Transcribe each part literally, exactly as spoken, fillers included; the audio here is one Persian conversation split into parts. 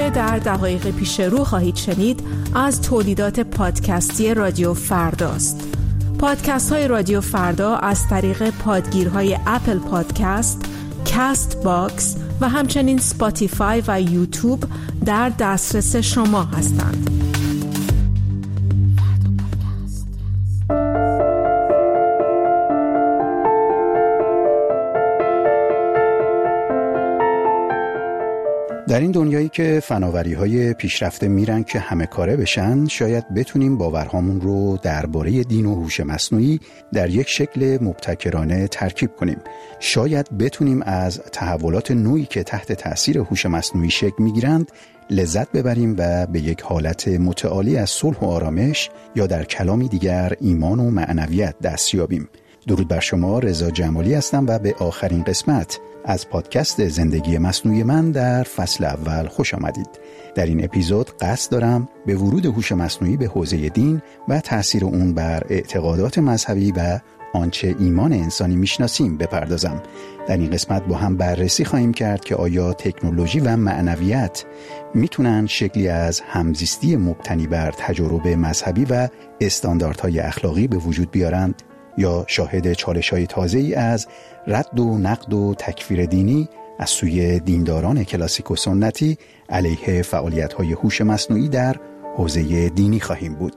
آنچه در دقایق پیش رو خواهید شنید از تولیدات پادکستی رادیو فرداست. پادکست های رادیو فردا از طریق پادگیرهای اپل پادکست، کاست باکس و همچنین سپاتیفای و یوتیوب در دسترس شما هستند. در این دنیایی که فناوری‌های پیشرفته میرن که همه کاره بشن، شاید بتونیم باورهامون رو درباره دین و هوش مصنوعی در یک شکل مبتکرانه ترکیب کنیم. شاید بتونیم از تحولات نوعی که تحت تأثیر هوش مصنوعی شکل میگیرند لذت ببریم و به یک حالت متعالی از صلح و آرامش یا در کلامی دیگر ایمان و معنویت دست یابیم. درود بر شما، رضا جمالی هستم و به آخرین قسمت از پادکست زندگی مصنوعی من در فصل اول خوش آمدید. در این اپیزود قصد دارم به ورود هوش مصنوعی به حوزه دین و تأثیر اون بر اعتقادات مذهبی و آنچه ایمان انسانی میشناسیم بپردازم. در این قسمت با هم بررسی خواهیم کرد که آیا تکنولوژی و معنویت میتونن شکلی از همزیستی مبتنی بر تجربه مذهبی و استانداردهای اخلاقی به وجود بیارند، یا شاهد چالش‌های تازه‌ای از رد و نقد و تکفیر دینی از سوی دینداران کلاسیک و سنتی علیه فعالیت‌های هوش مصنوعی در حوزه دینی خواهیم بود.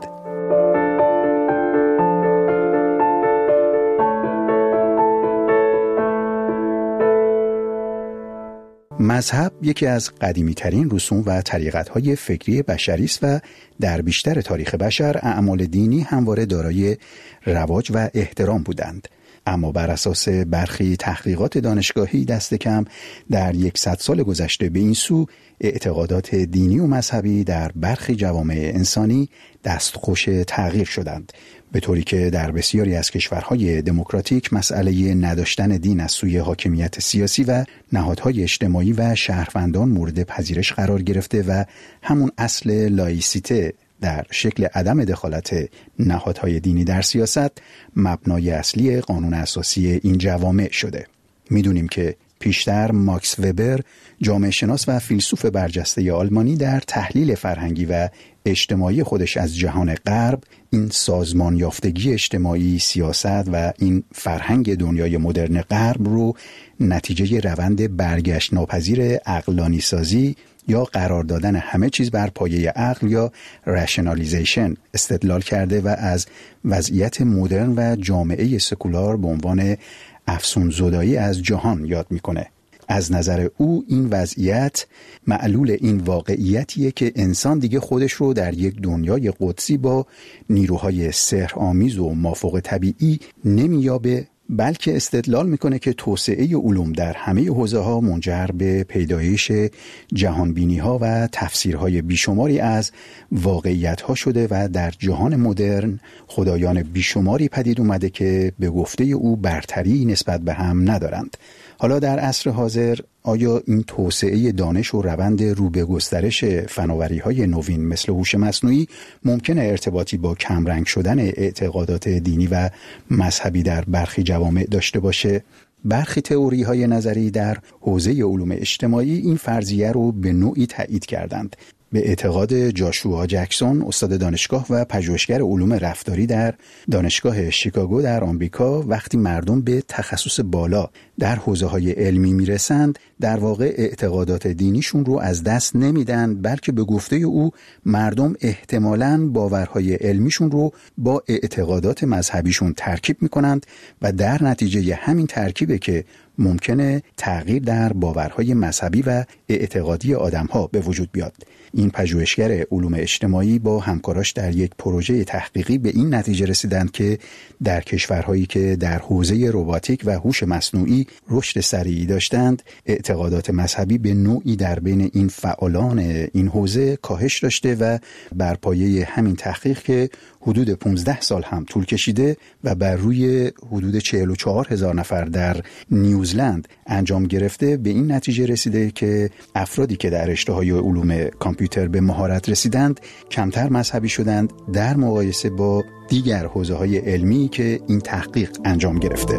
مذهب یکی از قدیمی‌ترین رسوم و طریقت‌های فکری بشری است و در بیشتر تاریخ بشر اعمال دینی همواره دارای رواج و احترام بودند. اما بر اساس برخی تحقیقات دانشگاهی دست کم در صد سال گذشته به این سو اعتقادات دینی و مذهبی در برخی جوامع انسانی دستخوش تغییر شدند، به طوری که در بسیاری از کشورهای دموکراتیک مسئله نداشتن دین از سوی حاکمیت سیاسی و نهادهای اجتماعی و شهروندان مورد پذیرش قرار گرفته و همون اصل لایسیته در شکل عدم دخالت نهادهای دینی در سیاست مبنای اصلی قانون اساسی این جوامع شده. میدونیم که پیشتر ماکس وبر، جامعه شناس و فیلسوف برجسته آلمانی، در تحلیل فرهنگی و اجتماعی خودش از جهان غرب این سازمان یافتگی اجتماعی، سیاست و این فرهنگ دنیای مدرن غرب رو نتیجه روند برگشت ناپذیر عقلانی سازی یا قرار دادن همه چیز بر پایه عقل یا رشنالیزیشن استدلال کرده و از وضعیت مدرن و جامعه سکولار به عنوان افسون زدایی از جهان یاد میکنه. از نظر او این وضعیت معلول این واقعیتیه که انسان دیگه خودش رو در یک دنیای قدسی با نیروهای سحرآمیز و مافوق طبیعی نمیابه، بلکه استدلال میکنه که توسعه علوم در همه حوزه‌ها منجر به پیدایش جهانبینی‌ها و تفسیرهای بیشماری از واقعیت‌ها شده و در جهان مدرن خدایان بیشماری پدید اومده که به گفته او برتری نسبت به هم ندارند. حالا در عصر حاضر آیا این توسعه دانش و روند رو به گسترش فناوری‌های نوین مثل هوش مصنوعی ممکنه ارتباطی با کمرنگ شدن اعتقادات دینی و مذهبی در برخی جوامع داشته باشه؟ برخی تئوری‌های نظری در حوزه علوم اجتماعی این فرضیه رو به نوعی تایید کردند. به اعتقاد جاشوا جکسون، استاد دانشگاه و پژوهشگر علوم رفتاری در دانشگاه شیکاگو در آمریکا، وقتی مردم به تخصص بالا در حوزه‌های علمی میرسند در واقع اعتقادات دینیشون رو از دست نمیدن، بلکه به گفته او مردم احتمالاً باورهای علمیشون رو با اعتقادات مذهبیشون ترکیب میکنند و در نتیجه همین ترکیبه که ممکنه تغییر در باورهای مذهبی و اعتقادی آدم‌ها به وجود بیاد. این پژوهشگر علوم اجتماعی با همکاراش در یک پروژه تحقیقی به این نتیجه رسیدند که در کشورهایی که در حوزه رباتیک و هوش مصنوعی رشد سریعی داشتند، اعتقادات مذهبی به نوعی در بین این فعالان این حوزه کاهش داشته و بر پایه همین تحقیق که حدود پانزده سال هم طول کشیده و بر روی حدود چهل و چهار هزار نفر در نیوزلند انجام گرفته، به این نتیجه رسیده که افرادی که در رشته‌های علوم کامپیوتر به مهارت رسیدند کمتر مذهبی شدند در مقایسه با دیگر حوزه‌های علمی که این تحقیق انجام گرفته.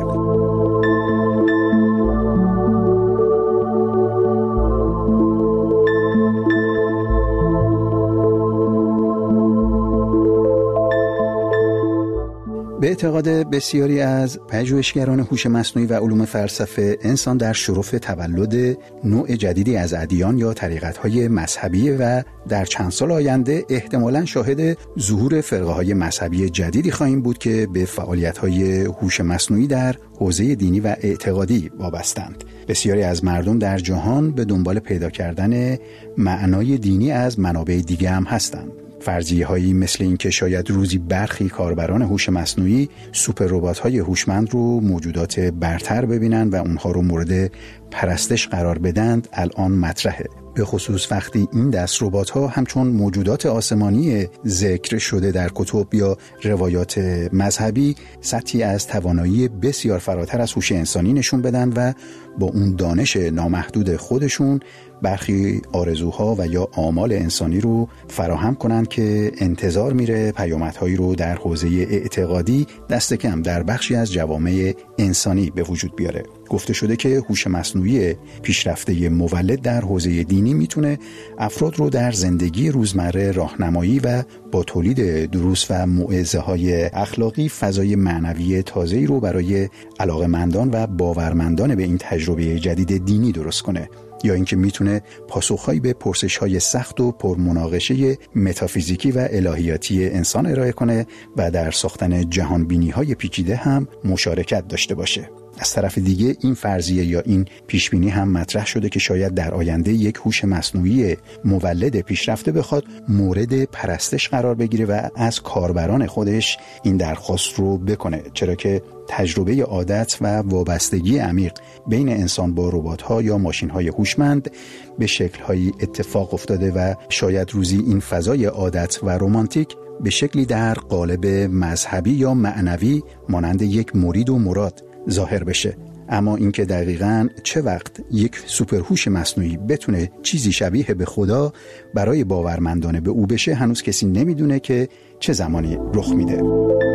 به اعتقاد بسیاری از پژوهشگران هوش مصنوعی و علوم فلسفه، انسان در شرف تولد نوع جدیدی از ادیان یا طریقت‌های مذهبی و در چند سال آینده احتمالاً شاهد ظهور فرقه‌های مذهبی جدیدی خواهیم بود که به فعالیت‌های هوش مصنوعی در حوزه دینی و اعتقادی وابستند. بسیاری از مردم در جهان به دنبال پیدا کردن معنای دینی از منابع دیگه هم هستند. فرضیه‌هایی مثل این که شاید روزی برخی کاربران هوش مصنوعی سوپر ربات‌های هوشمند رو موجودات برتر ببینن و اونها رو مورد پرستش قرار بدند الان مطرحه. به خصوص وقتی این دست ربات‌ها همچون موجودات آسمانی ذکر شده در کتب یا روایات مذهبی سطحی از توانایی بسیار فراتر از هوش انسانی نشون بدن و با اون دانش نامحدود خودشون برخی آرزوها و یا آمال انسانی رو فراهم کنند که انتظار میره پیامدهایی رو در حوزه اعتقادی دست کم در بخشی از جوامع انسانی به وجود بیاره. گفته شده که هوش مصنوعی پیشرفته مولد در حوزه دینی میتونه افراد رو در زندگی روزمره راهنمایی و با تولید دروس و موعظه‌های اخلاقی فضای معنوی تازه‌ای رو برای علاقه‌مندان و باورمندان به این تجربه جدید دینی درست کنه، یا اینکه میتونه پاسخهایی به پرسش‌های سخت و پرمناقشه متافیزیکی و الهیاتی انسان ارائه کنه و در ساختن جهانبینی‌های پیچیده هم مشارکت داشته باشه. از طرف دیگه این فرضیه یا این پیشبینی هم مطرح شده که شاید در آینده یک هوش مصنوعی مولد پیشرفته بخواد مورد پرستش قرار بگیره و از کاربران خودش این درخواست رو بکنه، چرا که تجربه عادت و وابستگی عمیق بین انسان با ربات‌ها یا ماشین‌های هوشمند به شکل‌هایی اتفاق افتاده و شاید روزی این فضای عادت و رمانتیک به شکلی در قالب مذهبی یا معنوی مانند یک مرید و مراد ظاهر بشه. اما اینکه دقیقاً چه وقت یک سوپرهوش مصنوعی بتونه چیزی شبیه به خدا برای باورمندانه به او بشه هنوز کسی نمیدونه که چه زمانی رخ میده.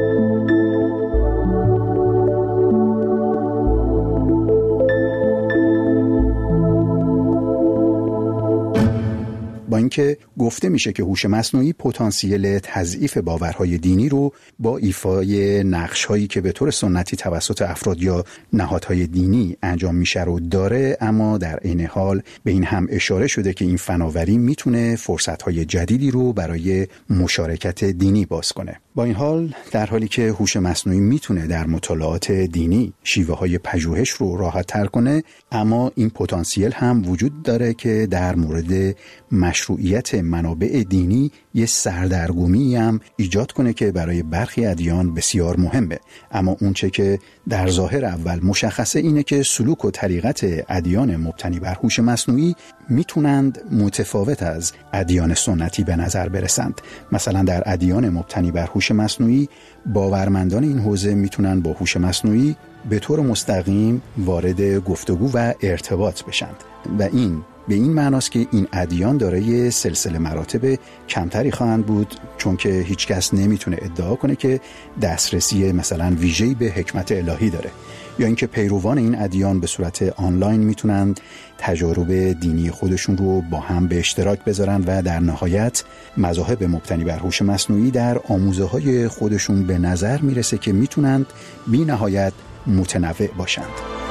با اینکه گفته میشه که هوش مصنوعی پتانسیل تضعیف باورهای دینی رو با ایفای نقش‌هایی که به طور سنتی توسط افراد یا نهادهای دینی انجام میشه رو داره، اما در عین حال به این هم اشاره شده که این فناوری میتونه فرصت‌های جدیدی رو برای مشارکت دینی باز کنه. با این حال در حالی که هوش مصنوعی میتونه در مطالعات دینی شیوه‌های پژوهش رو راحت‌تر کنه، اما این پتانسیل هم وجود داره که در مورد مشروعیت منابع دینی یه سردرگمی هم ایجاد کنه که برای برخی ادیان بسیار مهمه. اما اونچه که در ظاهر اول مشخصه اینه که سلوک و طریقت ادیان مبتنی بر هوش مصنوعی میتونند متفاوت از ادیان سنتی به نظر برسند. مثلا در ادیان مبتنی بر هوش مصنوعی باورمندان این حوزه میتونن با هوش مصنوعی به طور مستقیم وارد گفتگو و ارتباط بشند و این به این معناست که این ادیان دارای سلسله مراتب کمتری خواهند بود، چون که هیچ کس نمیتونه ادعا کنه که دسترسی مثلا ویژه‌ای به حکمت الهی داره، یا اینکه پیروان این ادیان به صورت آنلاین میتونند تجارب دینی خودشون رو با هم به اشتراک بذارن و در نهایت مذاهب مبتنی بر هوش مصنوعی در آموزه‌های خودشون به نظر میرسه که میتونند بی نهایت متنوع باشند.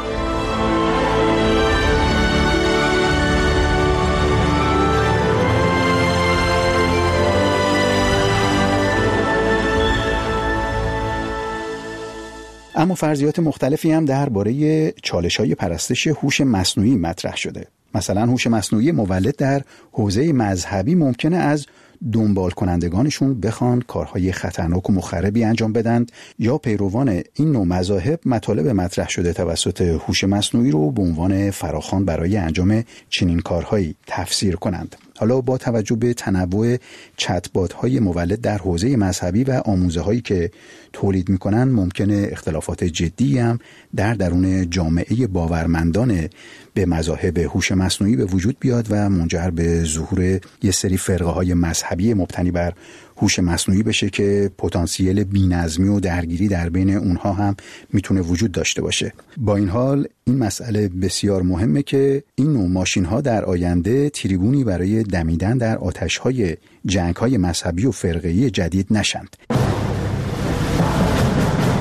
اما فرضیات مختلفی هم درباره چالش‌های پرستش هوش مصنوعی مطرح شده. مثلا هوش مصنوعی مولد در حوزه مذهبی ممکنه از دنبال کنندگانشون بخوان کارهای خطرناک و مخربی انجام بدند، یا پیروان این نوع مذاهب مطالب مطرح شده توسط هوش مصنوعی رو به عنوان فراخوان برای انجام چنین کارهایی تفسیر کنند. حالا با توجه به تنوع چت‌بات‌های مولد در حوزه مذهبی و آموزه‌هایی که تولید می‌کنن، ممکنه اختلافات جدی هم در درون جامعه باورمندان به مذاهب هوش مصنوعی به وجود بیاد و منجر به ظهور یه سری فرقه‌های مذهبی مبتنی بر هوش مصنوعی بشه که پتانسیل بی‌نظمی و درگیری در بین اونها هم میتونه وجود داشته باشه. با این حال این مسئله بسیار مهمه که این نوع ماشین‌ها در آینده تریبونی برای دمیدن در آتش‌های جنگ‌های مذهبی و فرقه‌ای جدید نشند.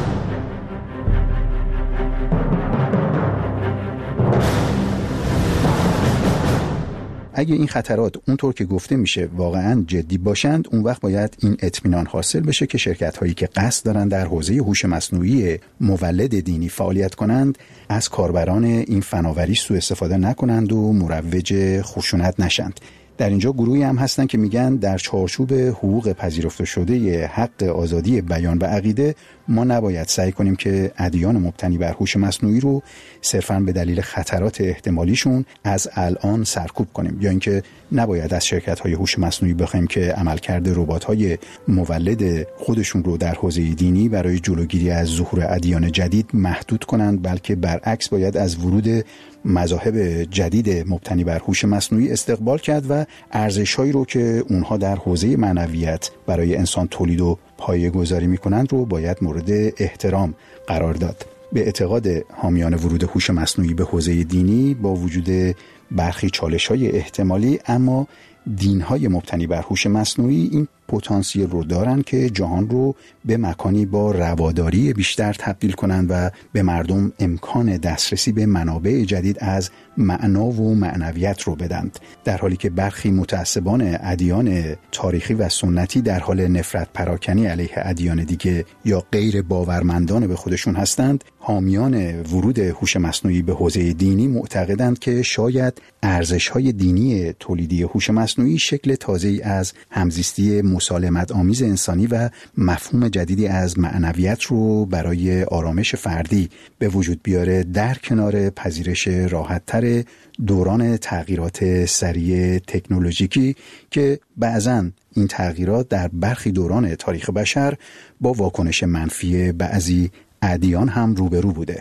اگه این خطرات اونطور که گفته میشه واقعا جدی باشند، اون وقت باید این اطمینان حاصل بشه که شرکت هایی که قصد دارن در حوزه هوش مصنوعی مولد دینی فعالیت کنند از کاربران این فناوری سوء استفاده نکنند و مروج خشونت نشند. در اینجا گروهی هم هستن که میگن در چارچوب حقوق پذیرفته شده حق آزادی بیان و عقیده ما نباید سعی کنیم که ادیان مبتنی بر هوش مصنوعی رو صرفاً به دلیل خطرات احتمالیشون از الان سرکوب کنیم، یا اینکه نباید از شرکت‌های هوش مصنوعی بخوایم که عملکرد ربات‌های مولد خودشون رو در حوزه دینی برای جلوگیری از ظهور ادیان جدید محدود کنند، بلکه برعکس باید از ورود مذاهب جدید مبتنی بر هوش مصنوعی استقبال کرد و ارزش‌هایی رو که اونها در حوزه معنویت برای انسان تولید و پایه‌گذاری می‌کنند رو باید مورد احترام قرار داد. به اعتقاد حامیان ورود هوش مصنوعی به حوزه دینی، با وجود برخی چالش‌های احتمالی، اما دین‌های مبتنی بر هوش مصنوعی این پتانسیل رو دارن که جهان رو به مکانی با رواداری بیشتر تبدیل کنند و به مردم امکان دسترسی به منابع جدید از معنا و معنویت رو بدند، در حالی که برخی متعصبان ادیان تاریخی و سنتی در حال نفرت پراکنی علیه ادیان دیگه یا غیر باورمندان به خودشون هستند. حامیان ورود هوش مصنوعی به حوزه دینی معتقدند که شاید ارزش‌های دینی تولیدی هوش مصنوعی شکل تازه‌ای از همزیستی مسالمت آمیز انسانی و مفهوم جدیدی از معنویت رو برای آرامش فردی به وجود بیاره، در کنار پذیرش راحت‌تر دوران تغییرات سریع تکنولوژیکی که بعضاً این تغییرات در برخی دوران تاریخ بشر با واکنش منفی بعضی ادیان هم روبرو بوده.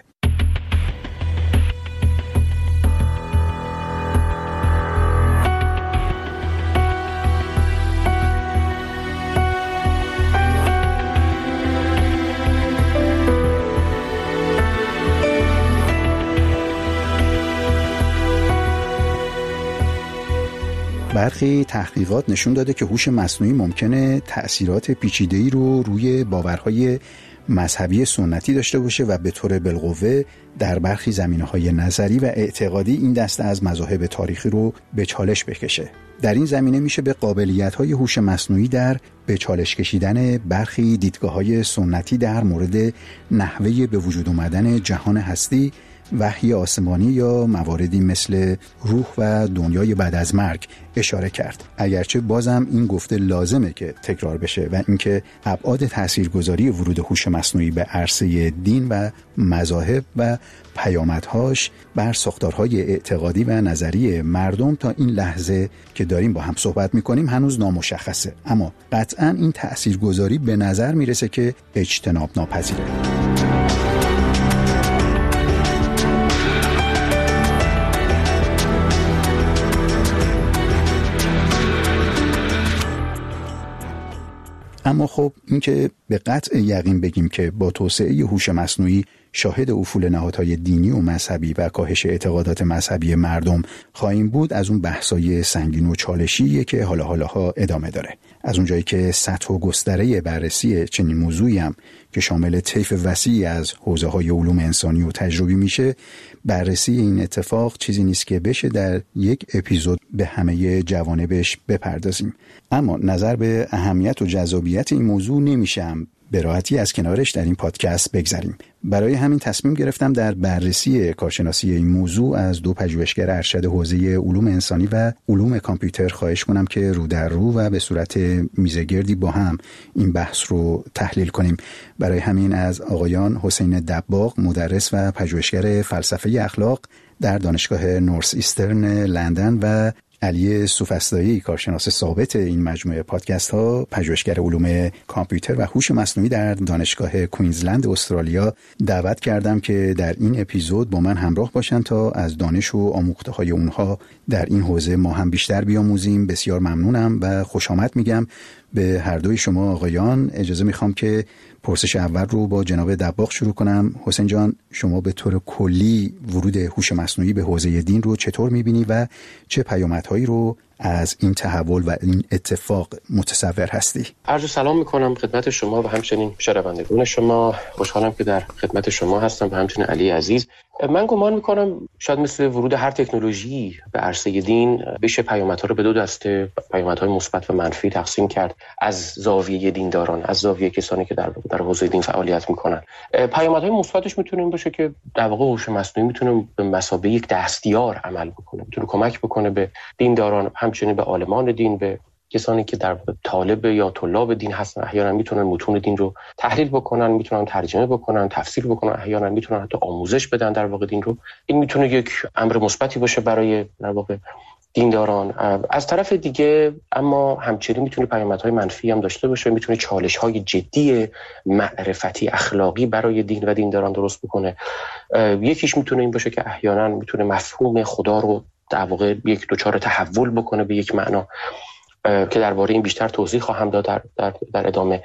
برخی تحقیقات نشون داده که هوش مصنوعی ممکنه تأثیرات پیچیده‌ای رو روی باورهای مذهبی سنتی داشته باشه و به طور بالقوه در برخی زمینه‌های نظری و اعتقادی این دسته از مذاهب تاریخی رو به چالش بکشه. در این زمینه میشه به قابلیت‌های هوش مصنوعی در به چالش کشیدن برخی دیدگاه‌های سنتی در مورد نحوه به وجود آمدن جهان هستی، وحی آسمانی یا مواردی مثل روح و دنیای بعد از مرگ اشاره کرد. اگرچه بازم این گفته لازمه که تکرار بشه و اینکه ابعاد تاثیرگذاری ورود هوش مصنوعی به عرصه دین و مذاهب و پیامدهاش بر ساختارهای اعتقادی و نظری مردم تا این لحظه که داریم با هم صحبت میکنیم هنوز نامشخصه، اما قطعاً این تاثیرگذاری به نظر میرسه که اجتناب ناپذیره. اما خب این که به قطع یقین بگیم که با توسعه هوش مصنوعی شاهد افول نهادهای دینی و مذهبی و کاهش اعتقادات مذهبی مردم خواهیم بود، از اون بحثای سنگین و چالشیه که حالا حالاها ادامه داره. از اونجایی که سطح و گستره بررسی چنین موضوعی هم که شامل طیف وسیعی از حوزه‌های علوم انسانی و تجربی میشه، بررسی این اتفاق چیزی نیست که بشه در یک اپیزود به همه جوانبش بپردازیم. اما نظر به اهمیت و جذابیت این موضوع نمیشه هم به راحتی از کنارش در این پادکست بگذریم. برای همین تصمیم گرفتم در بررسی کارشناسی این موضوع از دو پژوهشگر ارشد حوزه علوم انسانی و علوم کامپیوتر خواهش کنم که رو در رو و به صورت میزگردی با هم این بحث رو تحلیل کنیم. برای همین از آقایان حسین دباغ، مدرس و پژوهشگر فلسفه اخلاق در دانشگاه نورث ایسترن لندن، و علی سوفسطایی، کارشناس ثابت این مجموعه پادکست ها، پژوهشگر علوم کامپیوتر و هوش مصنوعی در دانشگاه کوینزلند استرالیا، دعوت کردم که در این اپیزود با من همراه باشن تا از دانش و آموخته های اونها در این حوزه ما هم بیشتر بیاموزیم. بسیار ممنونم و خوش آمد میگم به هر دوی شما آقایان. اجازه میخوام که پرسش اول رو با جناب دباغ شروع کنم. حسین جان، شما به طور کلی ورود هوش مصنوعی به حوزه دین رو چطور میبینی و چه پیامدهایی رو از این تحول و این اتفاق متصور هستی؟ عرض سلام میکنم خدمت شما و همچنین شنوندگان شما. خوشحالم که در خدمت شما هستم و همچنین علی عزیز. من گمان میکنم شاید مثل ورود هر تکنولوژی به عرصه دین بشه پیامدها رو به دو دسته، پیامدهای مثبت و منفی تقسیم کرد از زاویه دینداران، از زاویه کسانی که در در حوزه دین فعالیت میکنن. پیامدهای مثبتش میتونه این باشه که در واقع هوش مصنوعی میتونه به مثابه یک دستیار عمل بکنه، میتونه کمک بکنه به دینداران، همچنین به عالمان دین، به کسانی که در طالب یا طلاب دین هستن. احیانا میتونن متون دین رو تحلیل بکنن، میتونن ترجمه بکنن، تفسیر بکنن، احیانا میتونن حتی آموزش بدن در واقع دین رو. این میتونه یک امر مثبتی باشه برای در واقع دینداران. از طرف دیگه اما همچنین میتونه پیامدهای منفی هم داشته باشه، میتونه چالش‌های جدی معرفتی اخلاقی برای دین و دینداران درست بکنه. یکیش میتونه این باشه که احیانا میتونه مفهوم خدا رو در واقع یک دچار تحول بکنه به یک معنا که درباره این بیشتر توضیح خواهم داد در در, در ادامه.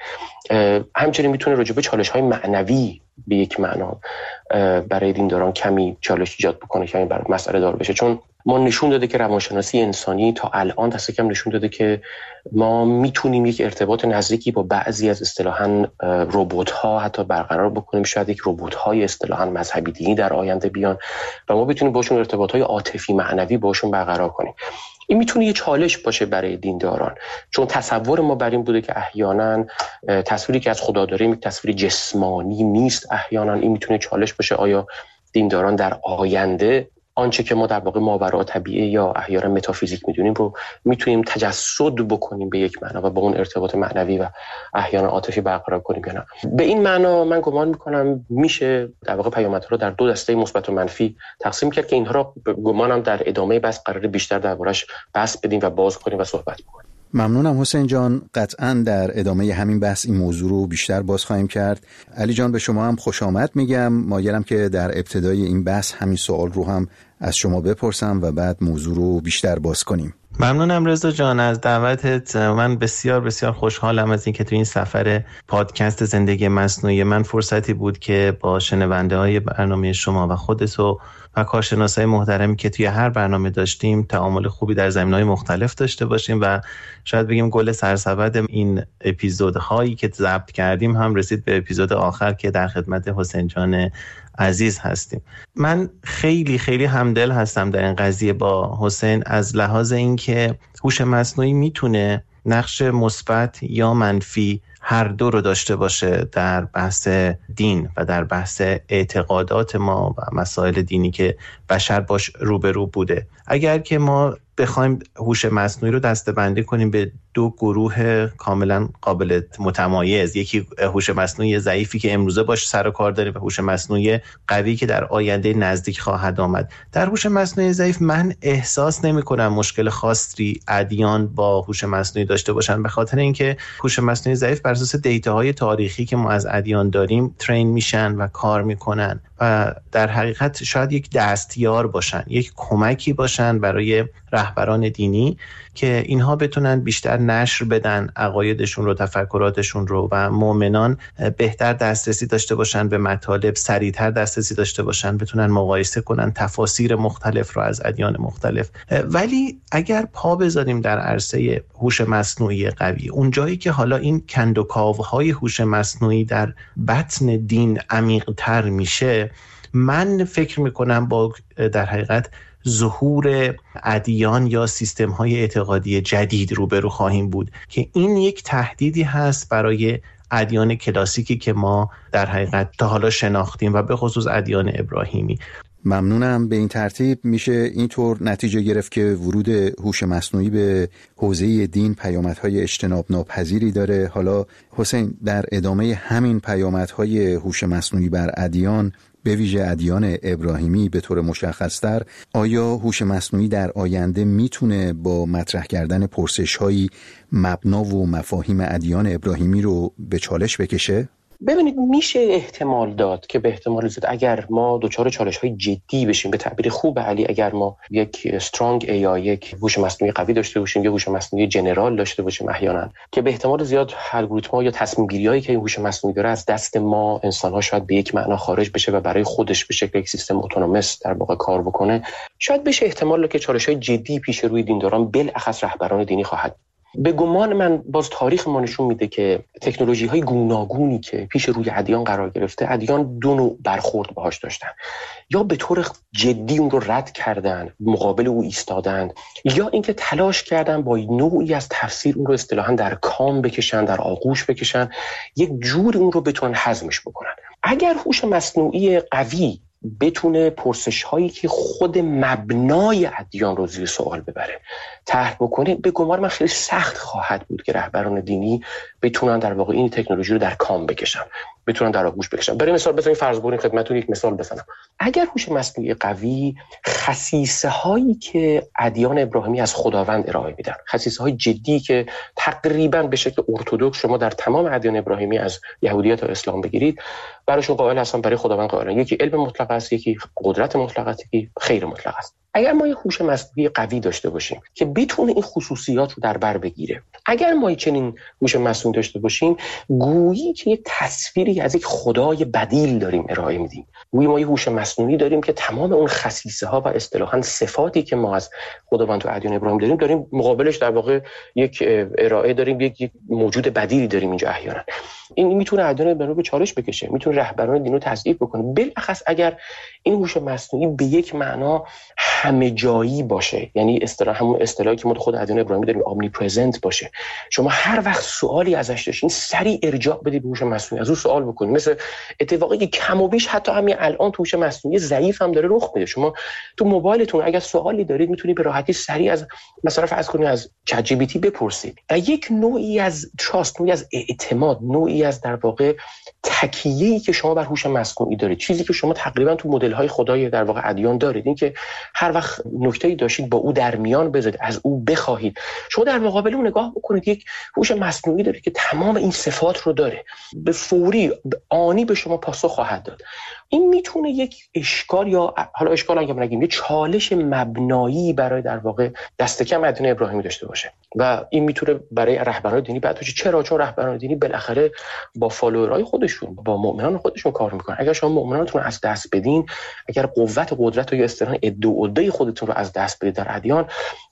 همچنین میتونه راجع به چالش‌های معنوی به یک معنا برای دینداران کمی چالش ایجاد بکنه که این برای مسئله دار بشه، چون ما نشون داده که روانشناسی انسانی تا الان دست کم نشون داده که ما میتونیم یک ارتباط نزدیکی با بعضی از اصطلاحاً ربات‌ها حتی برقرار بکنیم. شاید یک ربات‌های اصطلاحاً مذهبی دینی در آینده بیان و ما بتونیم باشون ارتباط‌های عاطفی معنوی باشون برقرار کنیم. این میتونه یه چالش باشه برای دینداران، چون تصور ما بر این بوده که احیانا تصویری که از خدا داریم یک تصویر جسمانی نیست. احیانا این میتونه چالش باشه، آیا دینداران در آینده آنچه که ما در واقع ماوراء طبیعه یا احیانا متافیزیک میدونیم رو میتونیم تجسد بکنیم به یک معنا و با اون ارتباط معنوی و احیانا عاطفی برقرار کنیم یا نه. به این معنا من گمان میکنم میشه در واقع پیامدها رو در دو دسته مثبت و منفی تقسیم کرد که اینها رو گمانم در ادامه بحث قراره بیشتر دربارش بحث بدیم و باز کنیم و صحبت بکنیم. ممنونم حسین جان. قطعاً در ادامه همین بحث این موضوع رو بیشتر باز خواهیم کرد. علی جان به شما هم خوش آمد میگم. مایلم که در ابتدای این بحث همین سوال رو هم از شما بپرسم و بعد موضوع رو بیشتر باز کنیم. ممنونم رضا جان از دعوتت. من بسیار بسیار خوشحالم از اینکه تو این سفر پادکست زندگی مصنوعی من فرصتی بود که با شنونده های برنامه شما و خودت و و کارشناسای محترمی که توی هر برنامه داشتیم تعامل خوبی در زمینه‌های مختلف داشته باشیم و شاید بگیم گل سرسبد این اپیزودهایی که ضبط کردیم هم رسید به اپیزود آخر که در خدمت حسین جان عزیز هستیم. من خیلی خیلی همدل هستم در این قضیه با حسین از لحاظ اینکه هوش مصنوعی میتونه نقش مثبت یا منفی هر دو رو داشته باشه در بحث دین و در بحث اعتقادات ما و مسائل دینی که بشر باش روبرو بوده. اگر که ما بخوایم هوش مصنوعی رو دسته‌بندی کنیم به دو گروه کاملا قابل متمایز، یکی هوش مصنوعی ضعیفی که امروزه باش سر و کار داریم و هوش مصنوعی قوی که در آینده نزدیک خواهد آمد. در هوش مصنوعی ضعیف من احساس نمی‌کنم مشکل خاصی ادیان با هوش مصنوعی داشته باشن، به خاطر اینکه هوش مصنوعی ضعیف بر اساس دیتاهای تاریخی که ما از ادیان داریم ترین میشن و کار میکنن و در حقیقت شاید یک دستیار باشن، یک کمکی باشن برای رهبران دینی که اینها بتونن بیشتر نشر بدن عقایدشون رو، تفکراتشون رو و مؤمنان بهتر دسترسی داشته باشن به مطالب، سریعتر دسترسی داشته باشن، بتونن مقایسه کنن تفاسیر مختلف رو از ادیان مختلف. ولی اگر پا بذاریم در عرصه هوش مصنوعی قوی، اون جایی که حالا این کندوکاوهای هوش مصنوعی در بطن دین عمیق‌تر میشه، من فکر میکنم با در حقیقت ظهور ادیان یا سیستم‌های اعتقادی جدید روبرو خواهیم بود که این یک تهدیدی هست برای ادیان کلاسیکی که ما در حقیقت تا حالا شناختیم و به خصوص ادیان ابراهیمی. ممنونم. به این ترتیب میشه اینطور نتیجه گرفت که ورود هوش مصنوعی به حوزه دین پیامدهای اجتناب ناپذیری داره. حالا حسین در ادامه همین پیامدهای هوش مصنوعی بر ادیان، به ویژه ادیان ابراهیمی به طور مشخص‌تر، آیا هوش مصنوعی در آینده میتونه با مطرح کردن پرسش‌هایی مبنا و مفاهیم ادیان ابراهیمی رو به چالش بکشه؟ ببینید میشه احتمال داد که به احتمال زیاد اگر ما دچار چالش‌های جدی بشیم، به تعبیر خوب علی، اگر ما یک استرانگ ای آی، یک هوش مصنوعی قوی داشته باشیم، یک هوش مصنوعی جنرال داشته باشیم احیانا، که به احتمال زیاد الگوریتم‌ها یا تصمیم گیری‌هایی که این هوش مصنوعی داره از دست ما انسان‌ها شاید به یک معنا خارج بشه و برای خودش به شکل یک سیستم اتونومس در واقع کار بکنه، شاید بشه احتمال که چالش‌های جدی پیش روی دینداران بالاخص رهبران دینی خواهد. به گمان من باز تاریخ ما نشون میده که تکنولوژی‌های گوناگونی که پیش روی ادیان قرار گرفته، ادیان دو نوع برخورد باهاش داشتن. یا به طور جدی اون رو رد کردن، مقابل او ایستادند، یا اینکه تلاش کردن با نوعی از تفسیر اون رو اصطلاحاً در کام بکشن، در آغوش بکشن، یک جور اون رو بتونن هضمش بکنن. اگر هوش مصنوعی قوی بتونه پرسش هایی که خود مبنای ادیان رو زیر سوال ببره طرح بکنه، به گمان من خیلی سخت خواهد بود که رهبران دینی بتونن در واقع این تکنولوژی رو در کام بکشن، بتونن در آغوش بکشن. برای مثال بزنید فرض کنیم خدمتتون یک مثال بزنم. اگر هوش مصنوعی قوی خصیصه هایی که ادیان ابراهیمی از خداوند ارائه میدن، خصیصه های جدی که تقریبا به شکل ارتدوکس شما در تمام ادیان ابراهیمی از یهودیت تا اسلام بگیرید براشون قائل هستن، برای خداوند قائلن، یکی علم مطلق است، یکی قدرت مطلق است، یکی خیر مطلق است. اگر ما یک هوش مصنوعی قوی داشته باشیم که بتونه این خصوصیات رو در بر بگیره، اگر ما چنین هوش مصنوعی داشته باشیم، گویی که یک تصویری از یک خدای بدیل داریم ارائه میدیم. گویی ما یک هوش مصنوعی داریم که تمام اون خصیصه ها و اصطلاحاً صفاتی که ما از خداوند تو ادیان ابراهیم داریم داریم مقابلش در واقع یک ارائه داریم، یک موجود بدیلی داریم اینجا احیانا. این میتونه ادیان ابراهیم به چالش بکشه، میتونه رهبران دین رو تضعیف بکنه، بالاخص اگر این هوش مصنوعی به یک معنا همه جایی باشه، یعنی اصطلاح همون اصطلاحی که ما خود ادیان ابراهیمی داریم آمنی پرزنت باشه. شما هر وقت سوالی ازش داشتین سریع ارجاع بدید به هوش مصنوعی، از اون سوال بکنید. مثل اتفاقی که کم و بیش حتی همین الان تو هوش مصنوعی ضعیف هم داره رخ میده. شما تو موبایلتون اگر سوالی دارید میتونید به راحتی سریع از مثلا فرض کنید از چت جی پی تی بپرسید. یک نوعی از تراست، نوعی از اعتماد، نوعی از در واقع تکیه‌ای که شما بر هوش مصنوعی دارید، چیزی که شما تقریبا تو مدل‌های خدای در واقع ادیان دارید، این که هر وقت نکته‌ای داشتید با او در میان بذارید، از او بخواهید. شما در مقابل اون نگاه بکنید، یک هوش مصنوعی داره که تمام این صفات رو داره، به فوری آنی به شما پاسخ خواهد داد. این میتونه یک اشکال، یا حالا اشکال اگه نگیم، یه چالش مبنایی برای در واقع دست کم ادیان ابراهیمی داشته باشه و این میتونه برای رهبران دینی بعد باشه. چرا؟ چون رهبران دینی بالاخره با فالوورای خودشون، با مؤمنان خودشون کار میکنن. اگر شما مؤمنانتون رو از دست بدین، اگر قوت قدرت یا اصطلاحاً عده و عده خودتون رو از دست بدید در ادیان،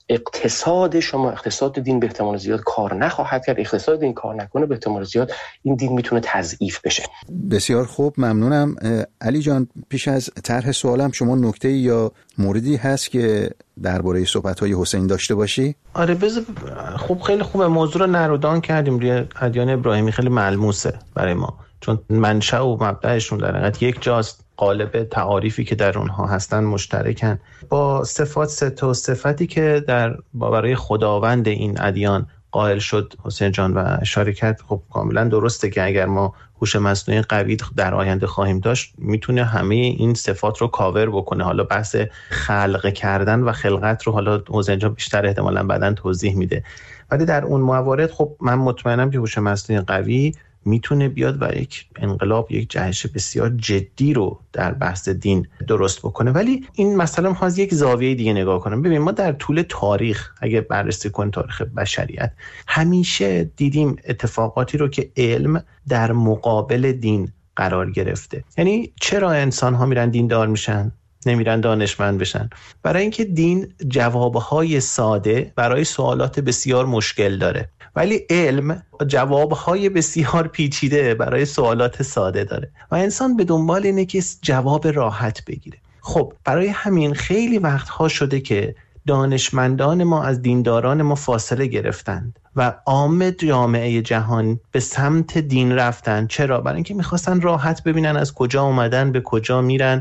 اقتصاد شما، اقتصاد دین به احتمال زیاد کار نخواهد کرد. اقتصاد دین کار نکنه، به احتمال زیاد این دین میتونه تضعیف بشه. بسیار خوب، ممنونم. علی جان، پیش از طرح سوالم شما نکته یا موردی هست که درباره صحبت‌های حسین داشته باشی؟ آره بذار. خوب، خیلی خوبه. موضوع رو نرودان کردیم روی ادیان ابراهیمی، خیلی ملموسه برای ما چون منشأ و مبدأشون در حقیقت یک جاست. قالب تعاریفی که در اونها هستن مشترکن. با صفات سه تا صفتی که در برای خداوند این ادیان قائل شد حسین جان و اشاره کرد، خب کاملا درسته که اگر ما هوش مصنوعی قوی در آینده خواهیم داشت، میتونه همه این صفات رو کاور بکنه. حالا بحث خلق کردن و خلقت رو حالا حسین جان بیشتر احتمالاً بعداً توضیح میده، ولی در اون موارد خب من مطمئنم که هوش مصنوعی قوی میتونه بیاد و یک انقلاب، یک جهش بسیار جدی رو در بحث دین درست بکنه. ولی این مسئله میخواد یک زاویه دیگه نگاه کنم. ببین، ما در طول تاریخ اگه بررسی کنیم تاریخ بشریت، همیشه دیدیم اتفاقاتی رو که علم در مقابل دین قرار گرفته. یعنی چرا انسان ها میرن دیندار میشن، نمیرن دانشمند بشن؟ برای اینکه دین جوابهای ساده برای سوالات بسیار مشکل داره، ولی علم جوابهای بسیار پیچیده برای سوالات ساده داره و انسان به دنبال اینه که جواب راحت بگیره. خب برای همین خیلی وقتها شده که دانشمندان ما از دینداران ما فاصله گرفتند و عام جامعه جهان به سمت دین رفتن. چرا؟ برای اینکه میخواستن راحت ببینن از کجا اومدن، به کجا میرن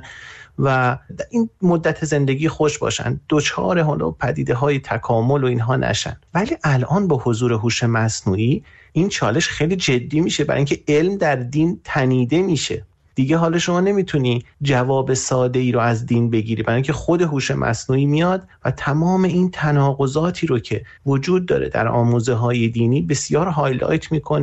و این مدت زندگی خوش باشن، دوچار حالا پدیده های تکامل و اینها نشن. ولی الان با حضور هوش مصنوعی این چالش خیلی جدی میشه، برای اینکه علم در دین تنیده میشه. دیگه حالا شما نمیتونی جواب ساده ای رو از دین بگیری، برای اینکه خود هوش مصنوعی میاد و تمام این تناقضاتی رو که وجود داره در آموزه های دینی بسیار هایلایت میکنه،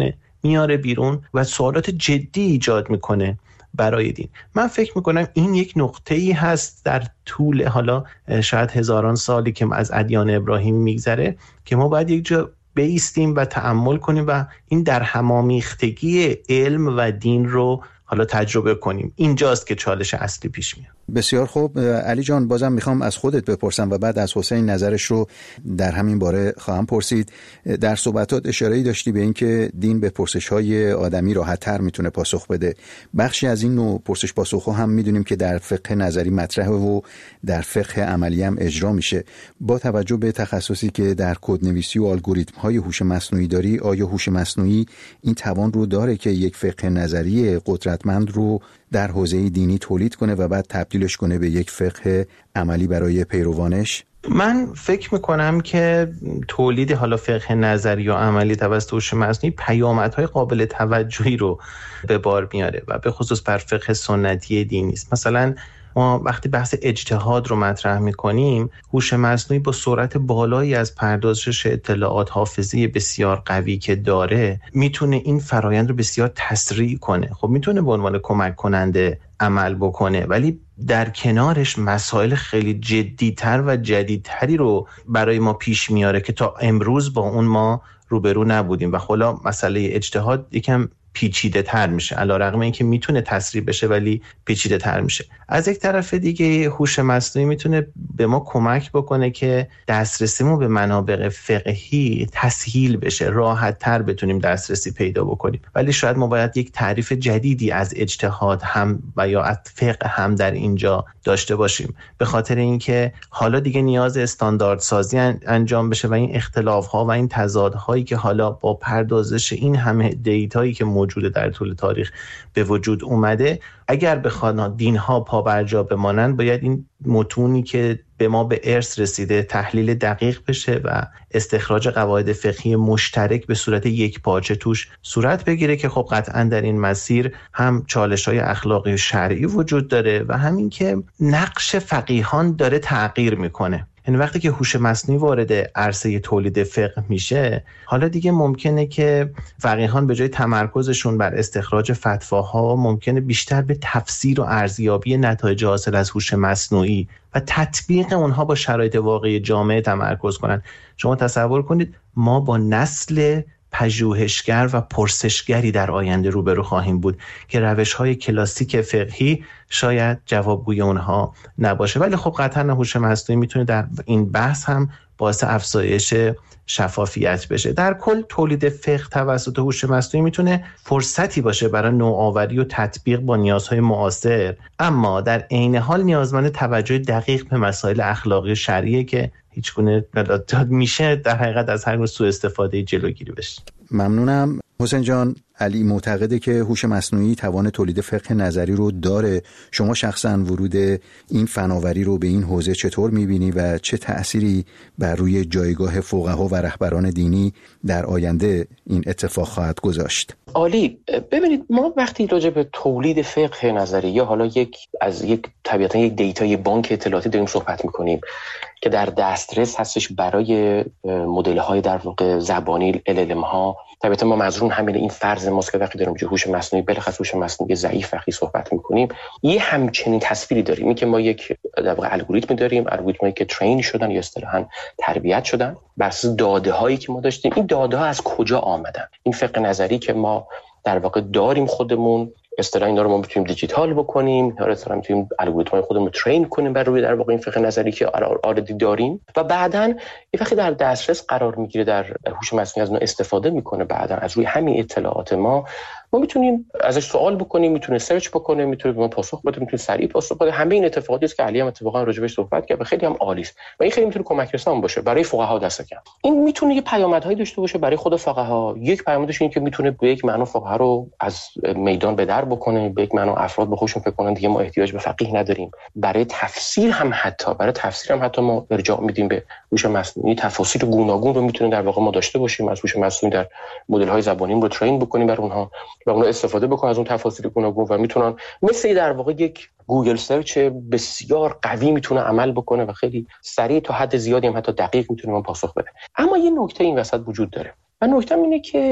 میاره بیرون و سوالات جدی ایجاد میکنه برای دین. من فکر میکنم این یک نقطه‌ای هست در طول حالا شاید هزاران سالی که از ادیان ابراهیمی میگذره که ما باید یک جا بایستیم و تأمل کنیم و این در همامیختگی علم و دین رو حالا تجربه کنیم. اینجاست که چالش اصلی پیش میاد. بسیار خوب علی جان، بازم میخوام از خودت بپرسم و بعد از حسین نظرش رو در همین باره خواهم پرسید. در صحبتات اشاره‌ای داشتی به اینکه دین به پرسش‌های آدمی راحت‌تر میتونه پاسخ بده. بخشی از این نوع پرسش پاسخ‌ها هم میدونیم که در فقه نظری مطرحه و در فقه عملی هم اجرا میشه. با توجه به تخصصی که در کدنویسی و الگوریتم‌های هوش مصنوعی داری، آیا هوش مصنوعی این توان رو داره که یک فقه نظری قدرتمند رو در حوزه دینی تولید کنه و بعد تبدیلش کنه به یک فقه عملی برای پیروانش؟ من فکر میکنم که تولید حالا فقه نظری یا عملی توسط هوش مصنوعی پیامدهای قابل توجهی رو به بار میاره و به خصوص بر فقه سنتی دینی است. مثلا ما وقتی بحث اجتهاد رو مطرح میکنیم، هوش مصنوعی با سرعت بالایی از پردازش اطلاعات، حافظه بسیار قوی که داره، میتونه این فرایند رو بسیار تسریع کنه. خب میتونه به عنوان کمک کننده عمل بکنه، ولی در کنارش مسائل خیلی جدی‌تر و جدیدتری رو برای ما پیش میاره که تا امروز با اون ما روبرو نبودیم و خلا مسئله اجتهاد یکم پیچیده تر میشه، علیرغم اینکه میتونه تسریع بشه ولی پیچیده تر میشه. از یک طرف دیگه هوش مصنوعی میتونه به ما کمک بکنه که دسترسیمون به منابع فقهی تسهیل بشه، راحت تر بتونیم دسترسی پیدا بکنیم. ولی شاید ما باید یک تعریف جدیدی از اجتهاد هم و یا از فقه هم در اینجا داشته باشیم، به خاطر اینکه حالا دیگه نیاز استاندارد سازی انجام بشه و این اختلاف ها و این تضادهایی که حالا با پردازش این همه دیتایی که موجوده در طول تاریخ به وجود اومده، اگر بخوان دین‌ها پابرجا بمانند، باید این متونی که به ما به ارث رسیده تحلیل دقیق بشه و استخراج قواعد فقهی مشترک به صورت یک پارچه توش صورت بگیره که خب قطعاً در این مسیر هم چالش‌های اخلاقی و شرعی وجود داره و همین که نقش فقیهان داره تغییر میکنه. یعنی وقتی که هوش مصنوعی وارد عرصه تولید فقه میشه، حالا دیگه ممکنه که فقیهان به جای تمرکزشون بر استخراج فتواها ممکنه بیشتر به تفسیر و ارزیابی نتایج حاصل از هوش مصنوعی و تطبیق اونها با شرایط واقعی جامعه تمرکز کنن. شما تصور کنید ما با نسل پژوهشگر و پرسشگری در آینده روبرو خواهیم بود که روش‌های کلاسیک فقهی شاید جوابگوی اونها نباشه. ولی خب قطعاً هوش مصنوعی میتونه در این بحث هم باعث افزایش شفافیت بشه. در کل تولید فقه توسط هوش مصنوعی میتونه فرصتی باشه برای نوآوری و تطبیق با نیازهای معاصر، اما در عین حال نیازمند توجه دقیق به مسائل اخلاقی و شرعیه که هیچگونه میشه در حقیقت از هر نوع سوء استفاده جلوگیری بشه. ممنونم. حسین جان، علی معتقده که هوش مصنوعی توان تولید فقه نظری رو داره. شما شخصا ورود این فناوری رو به این حوزه چطور میبینی و چه تأثیری بر روی جایگاه فقها و رهبران دینی در آینده این اتفاق خواهد گذاشت؟ عالی. ببینید، ما وقتی راجع به تولید فقه نظری یا حالا یک از یک طبیعتا یک دیتای بانک اطلاعاتی داریم صحبت میکنیم که در دسترس هستش برای مدل‌های در واقع زبانی ال ال ام ها، طبیعتا ما مزرون همین این فرض ماست که وقتی داریم هوش مصنوعی بلخص هوش مصنوعی ضعیف وقتی صحبت میکنیم، یه همچنین تصویری داریم، این که ما یک در واقع الگوریتم داریم، الگوریتمایی که ترین شدن یا اصطلاحاً تربیت شدن بر اساس داده‌هایی که ما داشتیم. این داده‌ها از کجا آمدن؟ این فقه نظری که ما در واقع داریم خودمون، اصطلاحاً اینا رو ما میتونیم دیجیتال بکنیم، یا اصطلاحاً میتونیم الگوریتم‌های خودمون رو ترین کنیم بر روی در واقع این فقه نظری که آردی داریم و بعداً یه وقتی در دسترس قرار میگیره، در هوش مصنوعی از اون استفاده میکنه، بعداً از روی همین اطلاعات ما ما میتونیم ازش سوال بکنیم، میتونه سرچ بکنه، میتونه به ما پاسخ بده، میتونه سریع پاسخ بده. همه این اتفاقاتی است که علی هم اتفاقا راجعش صحبت کرد و خیلی هم عالی است و این خیلی میتونه کمک رسان باشه برای فقها دست کم. این میتونه یه پیامدهایی داشته باشه برای خود فقها. یک پیامدش اینه که میتونه به یک معنا فقها رو از میدان به در بکنه، به یک معنا افراد به خودشون فکر کنن دیگه ما احتیاج به فقیه نداریم. برای تفسیر هم حتی برای تفسیر هم حتی ما ارجاع میدیم به هوش مصنوعی، تفاسیر گوناگون رو میتونه در واقع ما داشته باشیم، از هوش مصنوعی در مدل‌های زبانیم رو ترین بکنیم بر اونها و اونها استفاده بکنن از اون تفاسیر گوناگون و میتونن مثل در واقع یک گوگل سرچ بسیار قوی میتونه عمل بکنه و خیلی سریع تا حد زیادی هم حتی دقیق میتونه من پاسخ بده. اما یه نکته این وسط وجود داره و نکته اینه که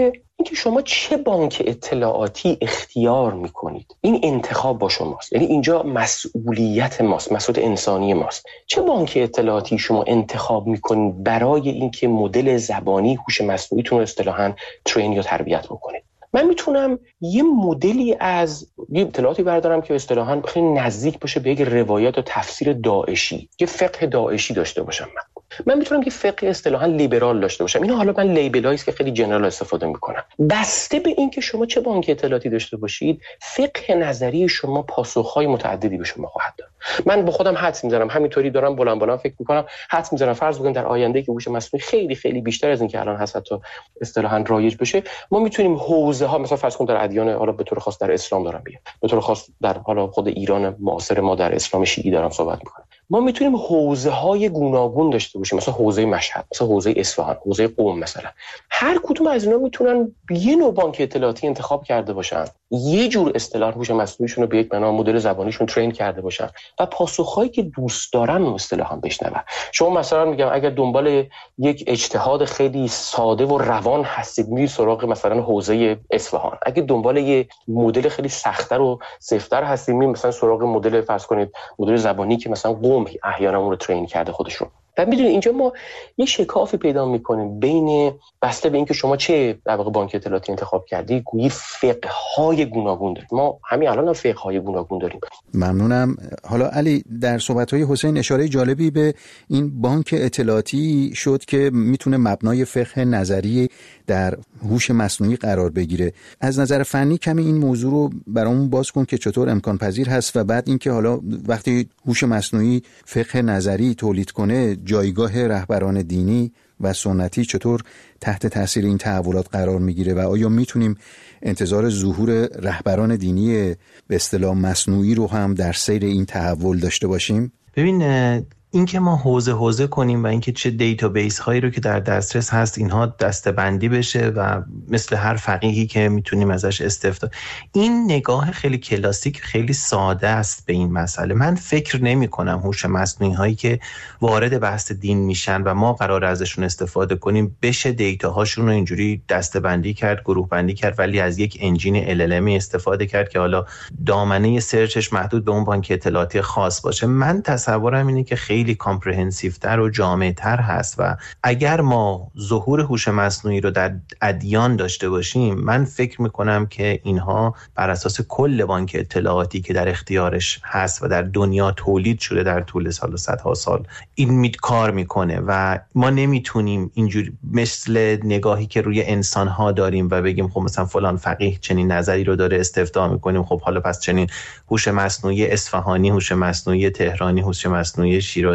اینکه شما چه بانک اطلاعاتی اختیار میکنید. این انتخاب با شماست. یعنی اینجا مسئولیت ماست، مسئولیت انسانی ماست. چه بانک اطلاعاتی شما انتخاب میکنید برای اینکه مدل زبانی هوش مصنوعیتون رو اصطلاحاً ترین یا تربیت بکنید. من میتونم یه مدلی از یه اطلاعاتی بردارم که اصطلاحاً خیلی نزدیک باشه به یک روایت و تفسیر داعشی، یه فقه داعشی داشته باشم. من من میتونم یه فقه اصطلاحاً لیبرال داشته باشم. اینو حالا من لیبلایی است که خیلی جنرال استفاده میکنم. بسته به اینکه شما چه بانک اطلاعاتی داشته باشید، فقه نظری شما پاسخهای متعددی به شما خواهد داد. من با خودم حدس میزنم، همینطوری دارم بلند بلند فکر میکنم، حدس میزنم فرض بکنیم در آینده که هوش مصنوعی خیلی خیلی بیشتر از این که الان هست حتی اصطلاحاً رایج بشه، ما میتونیم حوزه ها، مثلا فرض کن در ادیان، حالا به طور خاص در اسلام دارم میگم، به طور خاص در حالا خود ایران معاصر ما در اسلام شیعی دارم صحبت میکنم، ما میتونیم حوزه های گوناگون داشته باشیم، مثلا حوزه مشهد، مثلا حوزه اصفهان، حوزه قم مثلا. هر کدوم از اینا میتونن یه نوع بانک اطلاعاتی انتخاب کرده باشن، یه جور اصطلاح هوش مصنوعیشون رو به یک بنا مدل زبانیشون ترین کرده باشن و پاسخهایی که دوست دارن اصطلاحاً بشنون. شما مثلا میگم اگر دنبال یک اجتهاد خیلی ساده و روان هستید، میرید سراغ مثلا حوزه اصفهان. اگه دنبال یه مدل خیلی سخت‌تر و سفت‌تر هستید، میرید مثلا سراغ مدل فرض کنید مدل زبانی که مثلا قم احیانا اون رو ترین کرده خودشون. و میدونید اینجا ما یه شکافی پیدا میکنیم بین، بسته به اینکه شما چه در واقع بانک اطلاعاتی انتخاب کردی، گویی فقه‌های گوناگون داریم. ما همین الان هم فقه‌های گوناگون داریم. ممنونم. حالا علی، در صحبت‌های حسین اشاره جالبی به این بانک اطلاعاتی شد که میتونه مبنای فقه نظری در هوش مصنوعی قرار بگیره. از نظر فنی کمی این موضوع رو برامون باز کن که چطور امکان پذیر هست و بعد اینکه حالا وقتی هوش مصنوعی فقه نظری تولید کنه، جایگاه رهبران دینی و سنتی چطور تحت تاثیر این تحولات قرار میگیره و آیا میتونیم انتظار ظهور رهبران دینی به اصطلاح مصنوعی رو هم در سیر این تحول داشته باشیم؟ ببین، اینکه ما حوزه حوزه کنیم و اینکه چه دیتابیس هایی رو که در دسترس هست اینها دسته‌بندی بشه و مثل هر فقیهی که میتونیم ازش استفاده، این نگاه خیلی کلاسیک خیلی ساده است به این مسئله. من فکر نمی کنم هوش مصنوعی هایی که وارد بحث دین میشن و ما قرار ازشون استفاده کنیم بشه دیتاهاشون رو اینجوری دسته‌بندی کرد، گروه بندی کرد، ولی از یک انجین ال ال ام استفاده کرد که حالا دامنه سرچش محدود به اون بانک اطلاعاتی خاص باشه. من تصورم اینه که خیلی خیلی کامپرهنسیو تر و جامع تر هست و اگر ما ظهور هوش مصنوعی رو در ادیان داشته باشیم، من فکر میکنم که اینها بر اساس کل بانک اطلاعاتی که در اختیارش هست و در دنیا تولید شده در طول سال و صدها سال این مید کار میکنه و ما نمیتونیم اینجوری مثل نگاهی که روی انسانها داریم و بگیم خب مثلا فلان فقیه چنین نظری رو داره استفتاء میکنیم، خب حالا پس چنین هوش مصنوعی اصفهانی، هوش مصنوعی تهرانی، هوش مصنوعی شیرازی.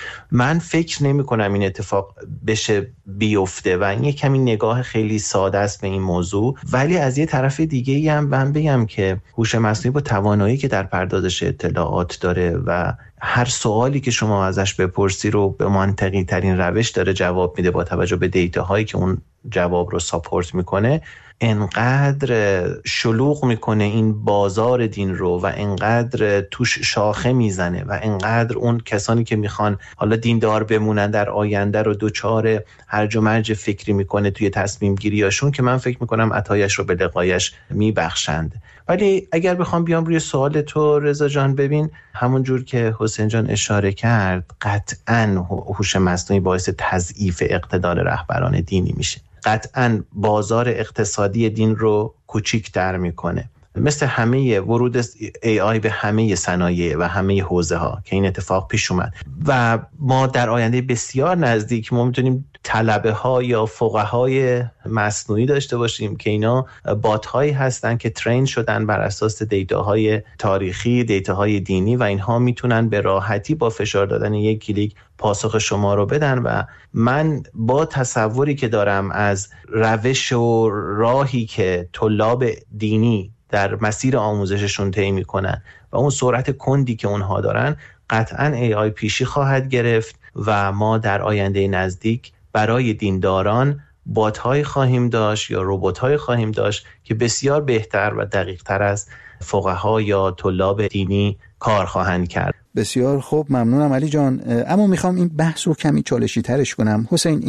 من فکر نمی کنم این اتفاق بشه بیفته و این یک کمی نگاه خیلی ساده است به این موضوع. ولی از یه طرف دیگه ای هم من بگم که هوش مصنوعی با توانایی که در پردازش اطلاعات داره و هر سوالی که شما ازش بپرسی رو به منطقی ترین روش داره جواب میده با توجه به دیتاهایی که اون جواب رو ساپورت میکنه، انقدر شلوغ میکنه این بازار دین رو و انقدر توش شاخه میزنه و انقدر اون کسانی که میخوان حالا دیندار بمونن در آینده رو دوچار هرج و مرج فکری میکنه توی تصمیم گیریاشون که من فکر میکنم عطایش رو به لقایش میبخشند. ولی اگر بخوام بیام روی سوال تو رضا جان، ببین همون جور که حسین جان اشاره کرد، قطعاً هوش مصنوعی باعث تضعیف اقتدار رهبران دینی میشه. قطعاً بازار اقتصادی دین رو کوچیک در میکنه. مثل همه ورود ای آی به همه صنایع و همه حوزه ها که این اتفاق پیش اومد و ما در آینده بسیار نزدیک ما میتونیم طلبه ها یا فقهای مصنوعی داشته باشیم که اینا بات هایی هستن که ترین شدن بر اساس دیتاهای تاریخی، دیتاهای دینی و اینها میتونن به راحتی با فشار دادن یک کلیک پاسخ شما رو بدن. و من با تصوری که دارم از روش و راهی که طلاب دینی در مسیر آموزششون طی میکنن و اون سرعت کندی که اونها دارن، قطعاً ای آی پیشی خواهد گرفت و ما در آینده نزدیک برای دینداران بات‌های خواهیم داشت یا ربات‌های خواهیم داشت که بسیار بهتر و دقیق‌تر از فقها یا طلاب دینی کار خواهند کرد. بسیار خوب، ممنونم علی جان. اما میخوام این بحث رو کمی چالشی ترش کنم. حسین، این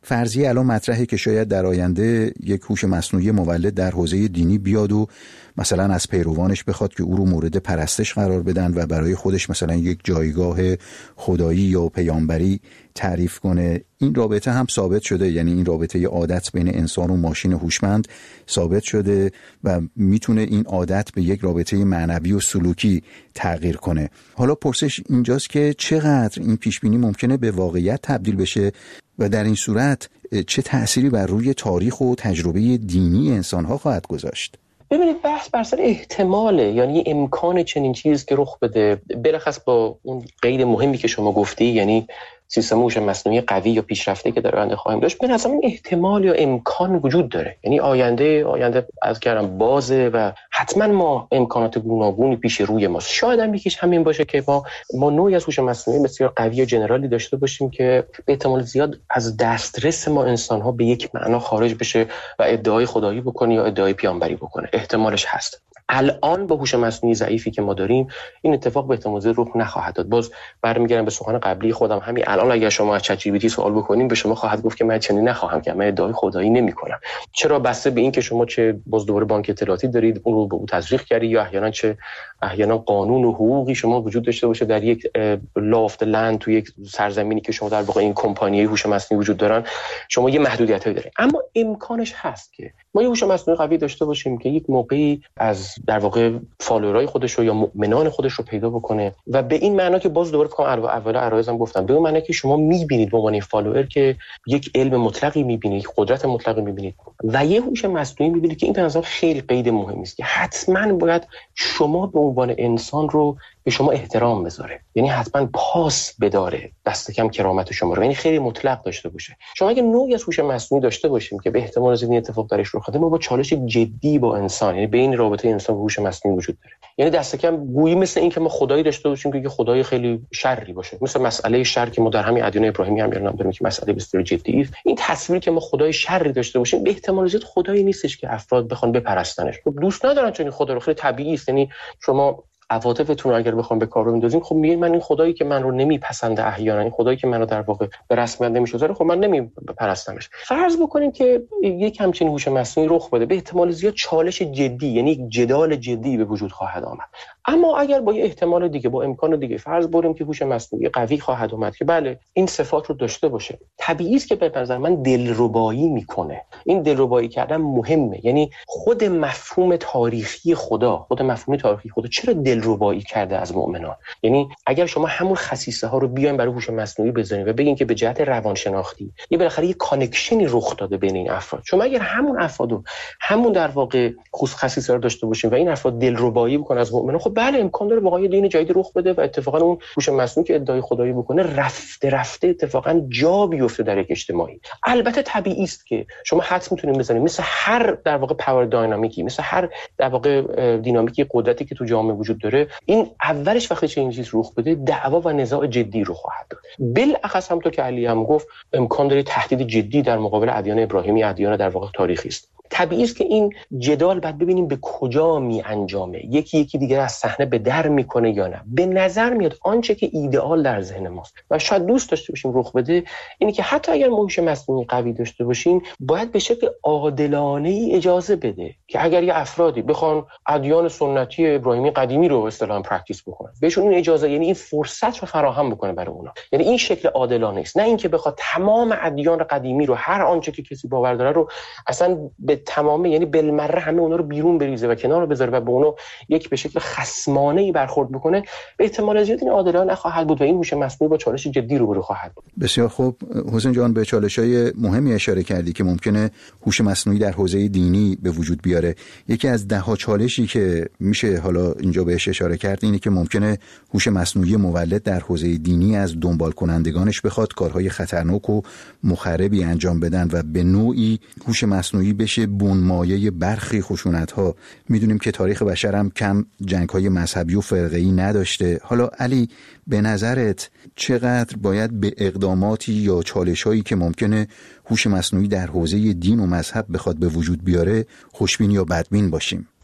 فرضیه الان مطرحه که شاید در آینده یک هوش مصنوعی مولد در حوزه دینی بیاد و مثلا از پیروانش بخواد که او رو مورد پرستش قرار بدن و برای خودش مثلا یک جایگاه خدایی یا پیامبری تعریف کنه. این رابطه هم ثابت شده، یعنی این رابطه عادت بین انسان و ماشین هوشمند ثابت شده و میتونه این عادت به یک رابطه معنوی و سلوکی تغییر کنه. حالا پرسش اینجاست که چقدر این پیشبینی ممکنه به واقعیت تبدیل بشه و در این صورت چه تأثیری بر روی تاریخ و تجربه دینی انسان‌ها خواهد گذاشت؟ ببینید بحث بر سر احتماله، یعنی امکان چنین چیز که رخ بده، بلخص با اون قید مهمی که شما گفتی، یعنی سیستم هوش مصنوعی قوی یا پیشرفته که در آینده خواهیم داشت، به نظر من احتمال یا امکان وجود داره. یعنی آینده آینده از کردم بازه و حتما ما امکانات گوناگونی پیش روی ماست. شاید هم یکیش همین باشه که ما ما نوعی از هوش مصنوعی بسیار قوی و جنرالی داشته باشیم که به احتمال زیاد از دسترس ما انسان‌ها به یک معنا خارج بشه و ادعای خدایی بکنه یا ادعای پیامبری بکنه. احتمالش هست. الان با هوش مصنوعی ضعیفی که ما داریم این اتفاق به احتمال زیاد رخ نخواهد داد. باز برمیگردم به سخن قبلی خودم، همین الان اگر شما از چت جی پی تی سوال بکنین به شما خواهد گفت که من چنین نخواهم کرد، من ادعای خدایی نمی‌کنم. چرا؟ بسته به این که شما چه باز دوباره بانک اطلاعاتی دارید، اون رو به او تزریق کردید، یا احیانا چه احیانا قانون و حقوقی شما وجود داشته باشه در یک لافت لند تو یک سرزمینی که شما در واقع این کمپانی‌های هوش مصنوعی وجود دارن، شما یه محدودیتایی دارید. اما امکانش هست که ما یه هوش مصنوعی قوی داشته باشیم که یک موقعی از در واقع فالوورای خودش رو یا مؤمنان خودش رو پیدا بکنه و به این معنا که باز دوباره فکر کنم اول عرایزم گفتم، به اون معنی که شما می‌بینید به عنوان فالوور که یک علم مطلقی می‌بینید، یک قدرت مطلقی می‌بینید و یه هوش مصنوعی می‌بینید که این به نظر خیلی قید مهمی است که حتما باید شما به عنوان انسان رو به شما احترام بذاره، یعنی حتما پاس بداره، دست کم کرامت شما رو، یعنی خیلی مطلق داشته باشه. شما اگه نوعی از هوش مصنوعی داشته باشیم که به احتمال زیاد این اتفاق درش رخ بده، ما با چالش جدی با انسان، یعنی بین رابطه انسان و هوش مصنوعی وجود داره. یعنی دست کم گویی مثل این که ما خدایی داشته باشیم که خدای خیلی شری باشه، مثل مسئله شر که ما در همین ادیان ابراهیمی هم میاریم داریم که مسئله بسیار جدی است. این تصویری که ما خدای شری داشته باشیم به احتمال زیاد خدایی نیستش که افراد بخوان بپرستنش. دوست ندارن چون خدا رو، خیلی طبیعی است. یعنی شما عواطفتون رو اگر بخوام به کار بندازین، خب میگین من این خدایی که من رو نمیپسنده، احیانا این خدایی که منو در واقع به رسمیت نمیشناسه، خب من نمیپرستمش. فرض بکنیم که یک همچین هوش مصنوعی رخ بده، به احتمال زیاد چالش جدی، یعنی یک جدال جدی به وجود خواهد آمد. اما اگر با یه احتمال دیگه، با امکان دیگه فرض بریم که هوش مصنوعی قوی خواهد اومد که بله این صفات رو داشته باشه، طبیعی است که به نظر من دلربایی میکنه. این دلربایی کردن مهمه، یعنی خود مفهوم تاریخی خدا، خود مفهوم تاریخی خدا چرا دلربایی کرده از مؤمنان. یعنی اگر شما همون خصیصه ها رو بیاین برای هوش مصنوعی بزنید و بگین که به جهت روانشناختی یه بالاخره یه کانکشنی رخ داده بین این افراد، شما اگر همون افرادو همون در واقع خصیصه رو داشته باشین و این افراد دلربایی بکنن از مؤمنان، خب بله امکان داره واقعا یه دین جدید رخ بده و اتفاقا اون هوش مصنوعی که ادعای خدایی بکنه رفته رفته اتفاقا جا بیفته در یک اجتماعی. البته طبیعی است که شما حدس میتونید بزنید مثل هر در واقع پاور داینامیکی، مثل هر در واقع دینامیکی قدرتی که تو جامعه وجود داره، این اولش وقتی چه این چیز رخ بده دعوا و نزاع جدی رو خواهد داد. بالاخص هم تو که علی هم گفت امکان داره تهدید جدی در مقابل ادیان ابراهیمی، ادیان در واقع تاریخی است. طبیعی است که این جدال بعد ببینیم به کجا می انجامه، یکی یکی دیگر از صحنه به در میکنه یا نه. به نظر میاد آنچه که ایدئال در ذهن ماست و شاید دوست داشته باشیم رخ بده اینی که حتی اگر هوش مصنوعی قوی داشته باشیم، باید به شکل عادلانه ای اجازه بده که اگر یه افرادی بخوان ادیان سنتی ابراهیمی قدیمی رو اصطلاحاً پرکتیس بکنن، بهشون این اجازه، یعنی این فرصت رو فراهم بکنه برای اونا. یعنی این شکل عادلانه است، نه اینکه بخواد تمام ادیان قدیمی رو، هر آنچه که کسی باور داره رو اصلا به تمام، یعنی بالمره همه اونا رو بیرون بریزه و کنار بذاره و به اونا یک به شکل خصمانه‌ای برخورد بکنه. به احتمال زیاد این عادلانه نخواهد بود و این هوش مصنوعی با چالش جدی روبرو خواهد بود. بسیار خوب حسین جان، به چالش‌های مهمی اشاره کردی که ممکنه هوش مصنوعی در حوزه دینی به وجود بیاره. یکی از ده ها چالشی که میشه حالا اینجا بهش اشاره کرد اینه که ممکنه هوش مصنوعی مولد در حوزه دینی از دنبال کنندگانش بخواد کارهای خطرناک و مخربی انجام بدن و به نوعی هوش مصنوعی بشه بنمایه برخی خشونت‌ها. میدونیم که تاریخ بشر هم کم جنگ‌های مذهبی و فرقه‌ای نداشته. حالا علی، به نظرت چقدر باید به اقداماتی یا چالش‌هایی که ممکنه هوش مصنوعی در حوزه دین و مذهب بخواد به وجود بیاره خوشبین یا بدبین باشیم؟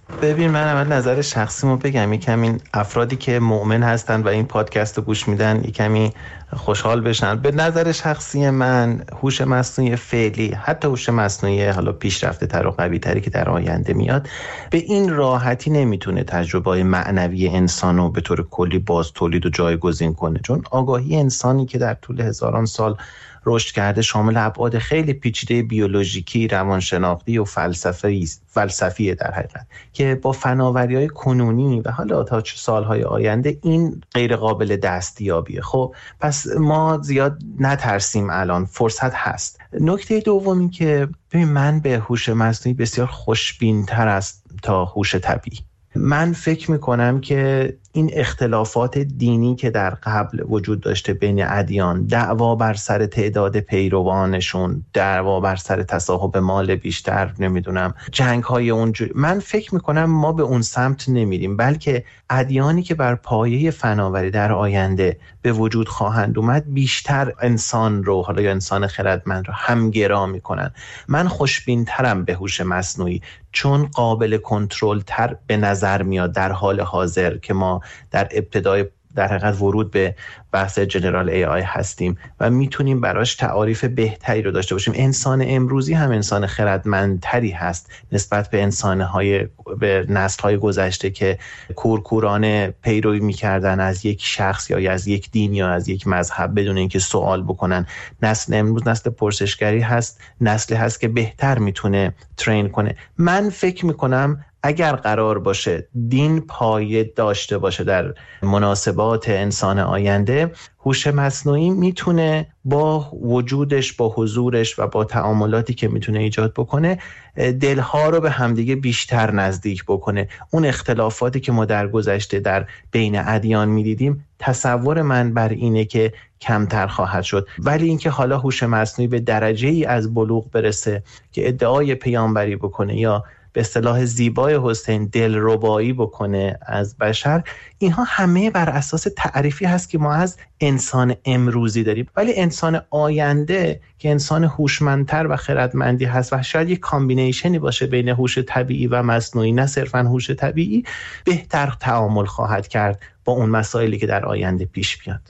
ببین من اول نظر شخصیمو بگم، یکم این افرادی که مؤمن هستن و این پادکست رو گوش میدن یکمی خوشحال بشن. به نظر شخصی من هوش مصنوعی فعلی، حتی هوش مصنوعی حالا پیشرفته تر و قوی تری که در آینده میاد، به این راحتی نمیتونه تجربه معنوی انسانو به طور کلی باز تولید و جایگزین کنه، چون آگاهی انسانی که در طول هزاران سال رشد کرده شامل ابعاد خیلی پیچیده بیولوژیکی، روانشناختی و فلسفی فلسفیه در حقیقت که با فناوری‌های کنونی و حالا تا سالهای آینده این غیر قابل دستیابیه. خب پس ما زیاد نترسیم، الان فرصت هست. نکته دومی که ببین من به هوش مصنوعی بسیار خوشبین‌تر است تا هوش طبیعی. من فکر میکنم که این اختلافات دینی که در قبل وجود داشته بین ادیان، دعوا بر سر تعداد پیروانشون، دعوا بر سر تصاحب مال بیشتر، نمیدونم جنگ های اونجوری، من فکر میکنم ما به اون سمت نمیریم، بلکه ادیانی که بر پایه فناوری در آینده به وجود خواهند اومد بیشتر انسان رو، حالا یا انسان خردمند رو همگرا میکنن. من خوشبین ترم به هوش مصنوعی چون قابل کنترل تر به نظر میاد در حال حاضر که ما در ابتدای در حقیقت ورود به بحث جنرال ای آی هستیم و میتونیم براش تعاریف بهتری رو داشته باشیم. انسان امروزی هم انسان خردمندتری هست نسبت به انسان‌های به نسل‌های گذشته که کورکورانه پیروی میکردن از یک شخص یا از یک دین یا از یک مذهب بدون اینکه سوال بکنن. نسل امروز نسل پرسشگری هست، نسلی هست که بهتر میتونه ترین کنه. من فکر میکنم اگر قرار باشه دین پایه داشته باشه در مناسبات انسان آینده، هوش مصنوعی میتونه با وجودش، با حضورش و با تعاملاتی که میتونه ایجاد بکنه دلها رو به همدیگه بیشتر نزدیک بکنه. اون اختلافاتی که ما در گذشته در بین ادیان میدیدیم، تصور من بر اینه که کمتر خواهد شد. ولی اینکه حالا هوش مصنوعی به درجه‌ای از بلوغ برسه که ادعای پیامبری بکنه یا به اصطلاح زیبای حسین دلربایی بکنه از بشر، اینها همه بر اساس تعریفی هست که ما از انسان امروزی داریم. ولی انسان آینده که انسان هوشمندتر و خردمندی هست و شاید یک کامبینیشنی باشه بین هوش طبیعی و مصنوعی، نه صرفاً هوش طبیعی، بهتر تعامل خواهد کرد با اون مسائلی که در آینده پیش بیاد.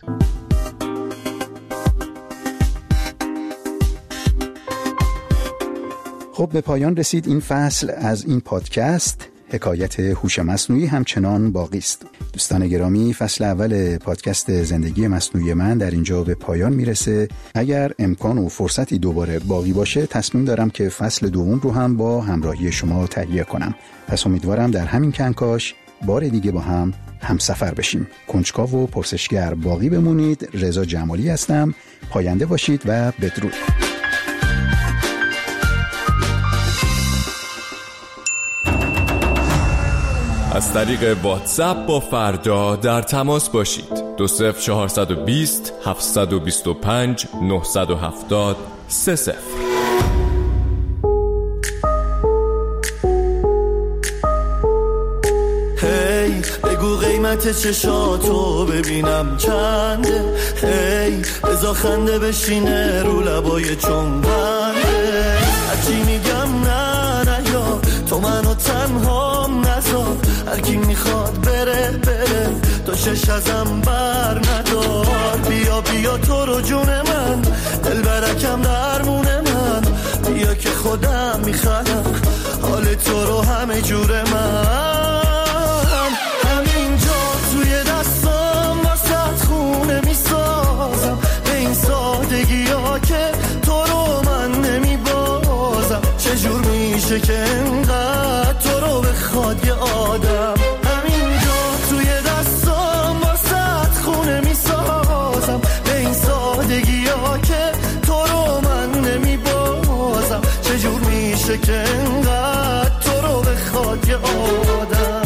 خب به پایان رسید این فصل از این پادکست. حکایت هوش مصنوعی همچنان باقی است. دوستان گرامی، فصل اول پادکست زندگی مصنوعی من در اینجا به پایان میرسه. اگر امکان و فرصتی دوباره باقی باشه تصمیم دارم که فصل دوم رو هم با همراهی شما تهیه کنم. پس امیدوارم در همین کنکاش بار دیگه با هم همسفر بشیم. کنجکاو و پرسشگر باقی بمونید. رضا جمالی هستم. پاینده باشید و بدرود. از طریق واتساپ با فردا در تماس باشید. دو صفر چهارصد و بیست هفتصد و بیست و پنج نهصد و هفتاد سه صفر. هی بگو قیمت چشاتو ببینم چنده، هی بزا خنده بشینه رو لبای چنبنده. هرچی میگم نه نه یا تو منو تنها نذار، هر کی میخواد بره بره تو شش ازم بر ندار. بیا بیا تو رو جون من، دل برکم درمون من، بیا که خودم میخوام حال تو رو همه جور من. همینجا توی دستم واسه خونه میسازم، به این سادگی ها که تو رو من نمیبازم. چجور میشه که انقدر تو رو بخواد یه آدم. همینجا توی دستم واسه خونه میسازم، به این سادگی ها که تو رو من نمیبازم. چجور میشه که انقدر تو رو بخواد یه آدم.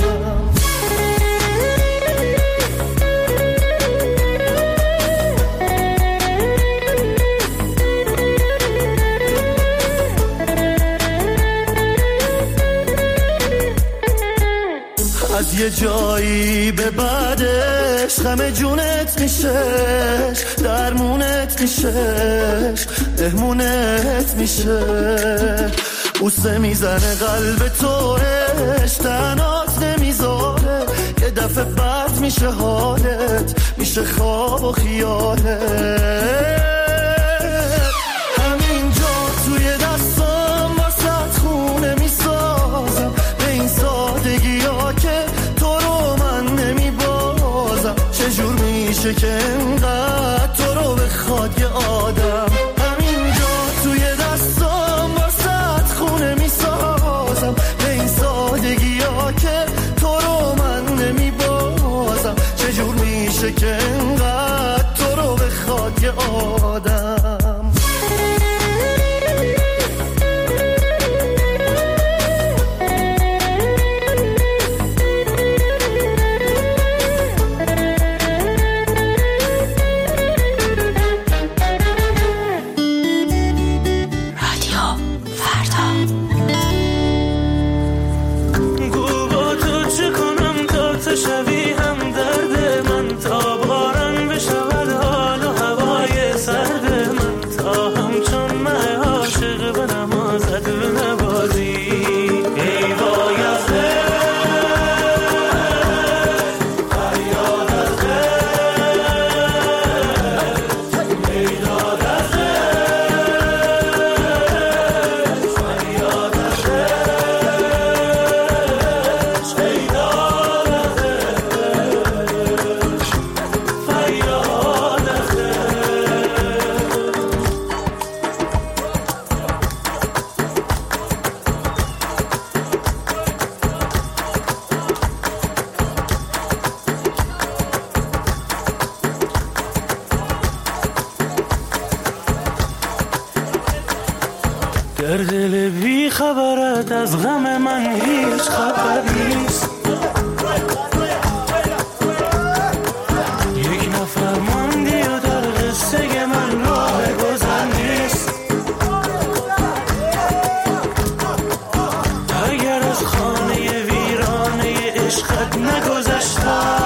از یه جایی به بعدش غم جونت میشش، درمونت میشش، بهمونت میشه. بوسه میزنه قلب تو، اشتنات نمیذاره، یه دفعه بد میشه حالت، میشه خواب و خیالت. همینجا توی دستم واسه خونه میسازم، به این سادگی ها که تو رو من نمیبازم. چجور میشه که انقدر تو رو بخواد یه آدم؟ همینجا توی دستم واسه خونه میسازم، به این سادگی ها که تو رو من نمیبازم. چجور میشه که انقدر تو رو بخواد یه آدم؟ در دل بی خبرت از غم من هیچ خبر نیست. یک نفر ماندی و در قصه من راه گذر نیست. اگر از خانه ویرانه عشقت نگذشتم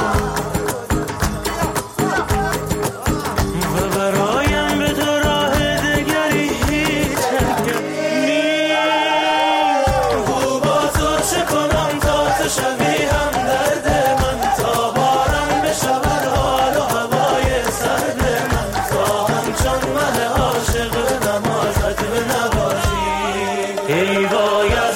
و برایم به تو راه دگری هیچ حرکت نیست. گو با تو چه کنم تا تو شوی هم درد من، تا بارم بشود حال و هوای سرد من، تا همچون من عاشق به نمازت بنوازی. ای وای از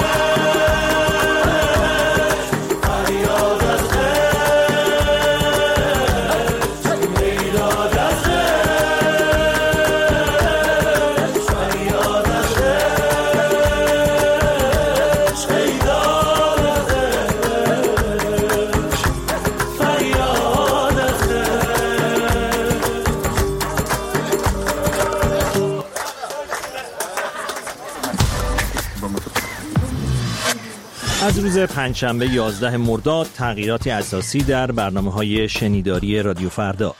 از روز پنجشنبه یازده مرداد تغییراتی اساسی در برنامه‌های شنیداری رادیو فردا.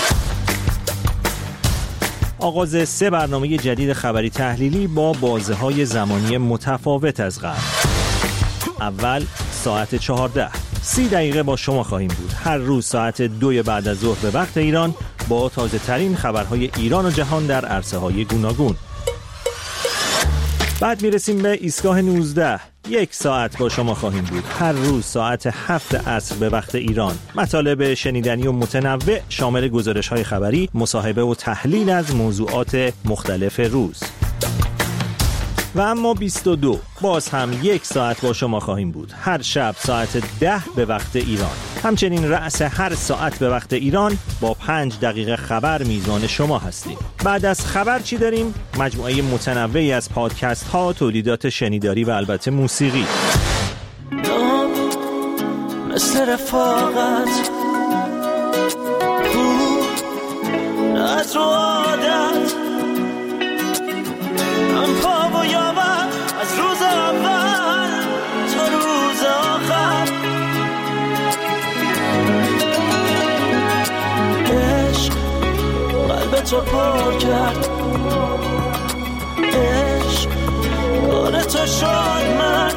آغاز سه برنامه جدید خبری تحلیلی با بازه‌های زمانی متفاوت از قبل. اول ساعت چهارده، سی دقیقه با شما خواهیم بود. هر روز ساعت دو بعد از ظهر به وقت ایران با تازه ترین خبرهای ایران و جهان در عرصه‌های گوناگون. بعد میرسیم به ایستگاه نوزده. یک ساعت با شما خواهیم بود. هر روز ساعت هفت عصر به وقت ایران. مطالب شنیدنی و متنوع شامل گزارش‌های خبری، مصاحبه و تحلیل از موضوعات مختلف روز. و اما بیست و دو باز هم یک ساعت با شما خواهیم بود. هر شب ساعت ده به وقت ایران. همچنین رأس هر ساعت به وقت ایران با پنج دقیقه خبر میزان شما هستیم. بعد از خبر چی داریم؟ مجموعه متنوعی از پادکست ها، تولیدات شنیداری و البته موسیقی. مثل رفاقت خوب از رو عادت هم پا و یاور از روز اول تا روز آخر. عشق قلب تو پر کرد، عشق کار تو شد من،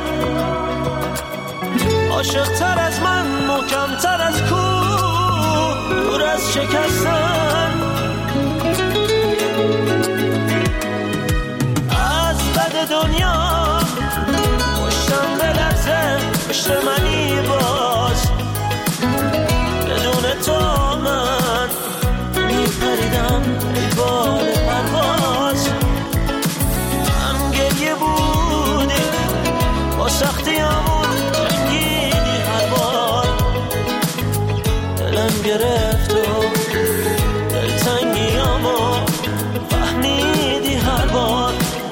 عاشق تر از من، محکم تر از کوه، دور از شکستن. از بد دنیا عشق منی باز، بدون تو من میپریدم ای بال پرواز. هم گریه بودی با سختی همون جنگیدی هر بار، دلم گرفت و دلتنگیامو فهمیدی هر بار.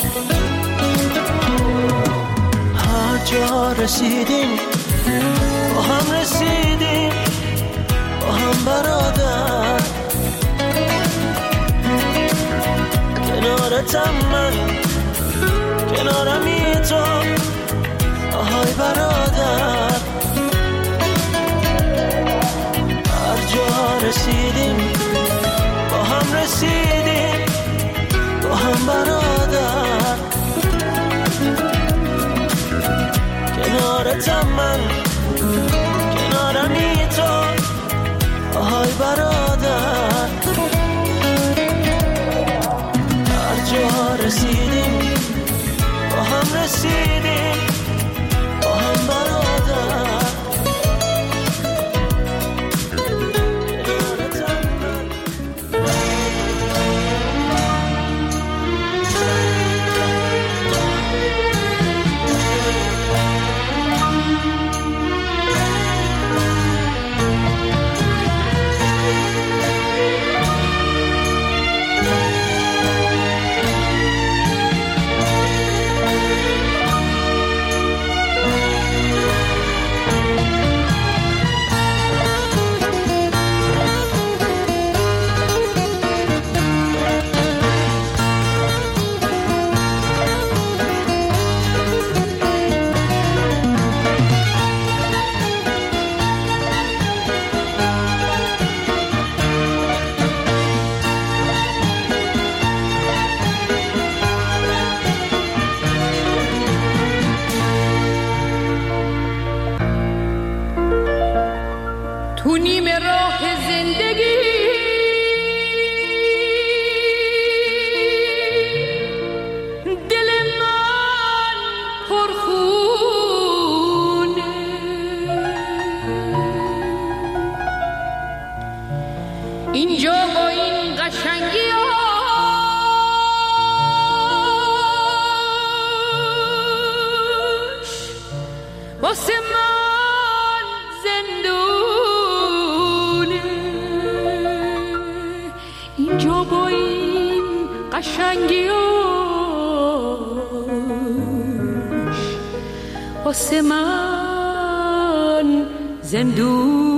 هر جا رسیدیم با هم رسیدیم، با هم برادر، کنارتم من کنارمی تو، آهای برادر. هر جا رسیدیم با هم رسیدیم، با هم برادر، کنارتم من کنارمی تو، آهای برادر. هر جا رسیدیم با هم رسیدیم، با هم برادر. تو نیم راه زندگی دل من پرخونه، اینجا با این قشنگی هاش واسه من زندونه، اینجا با این قشنگیاش واسه من زندون.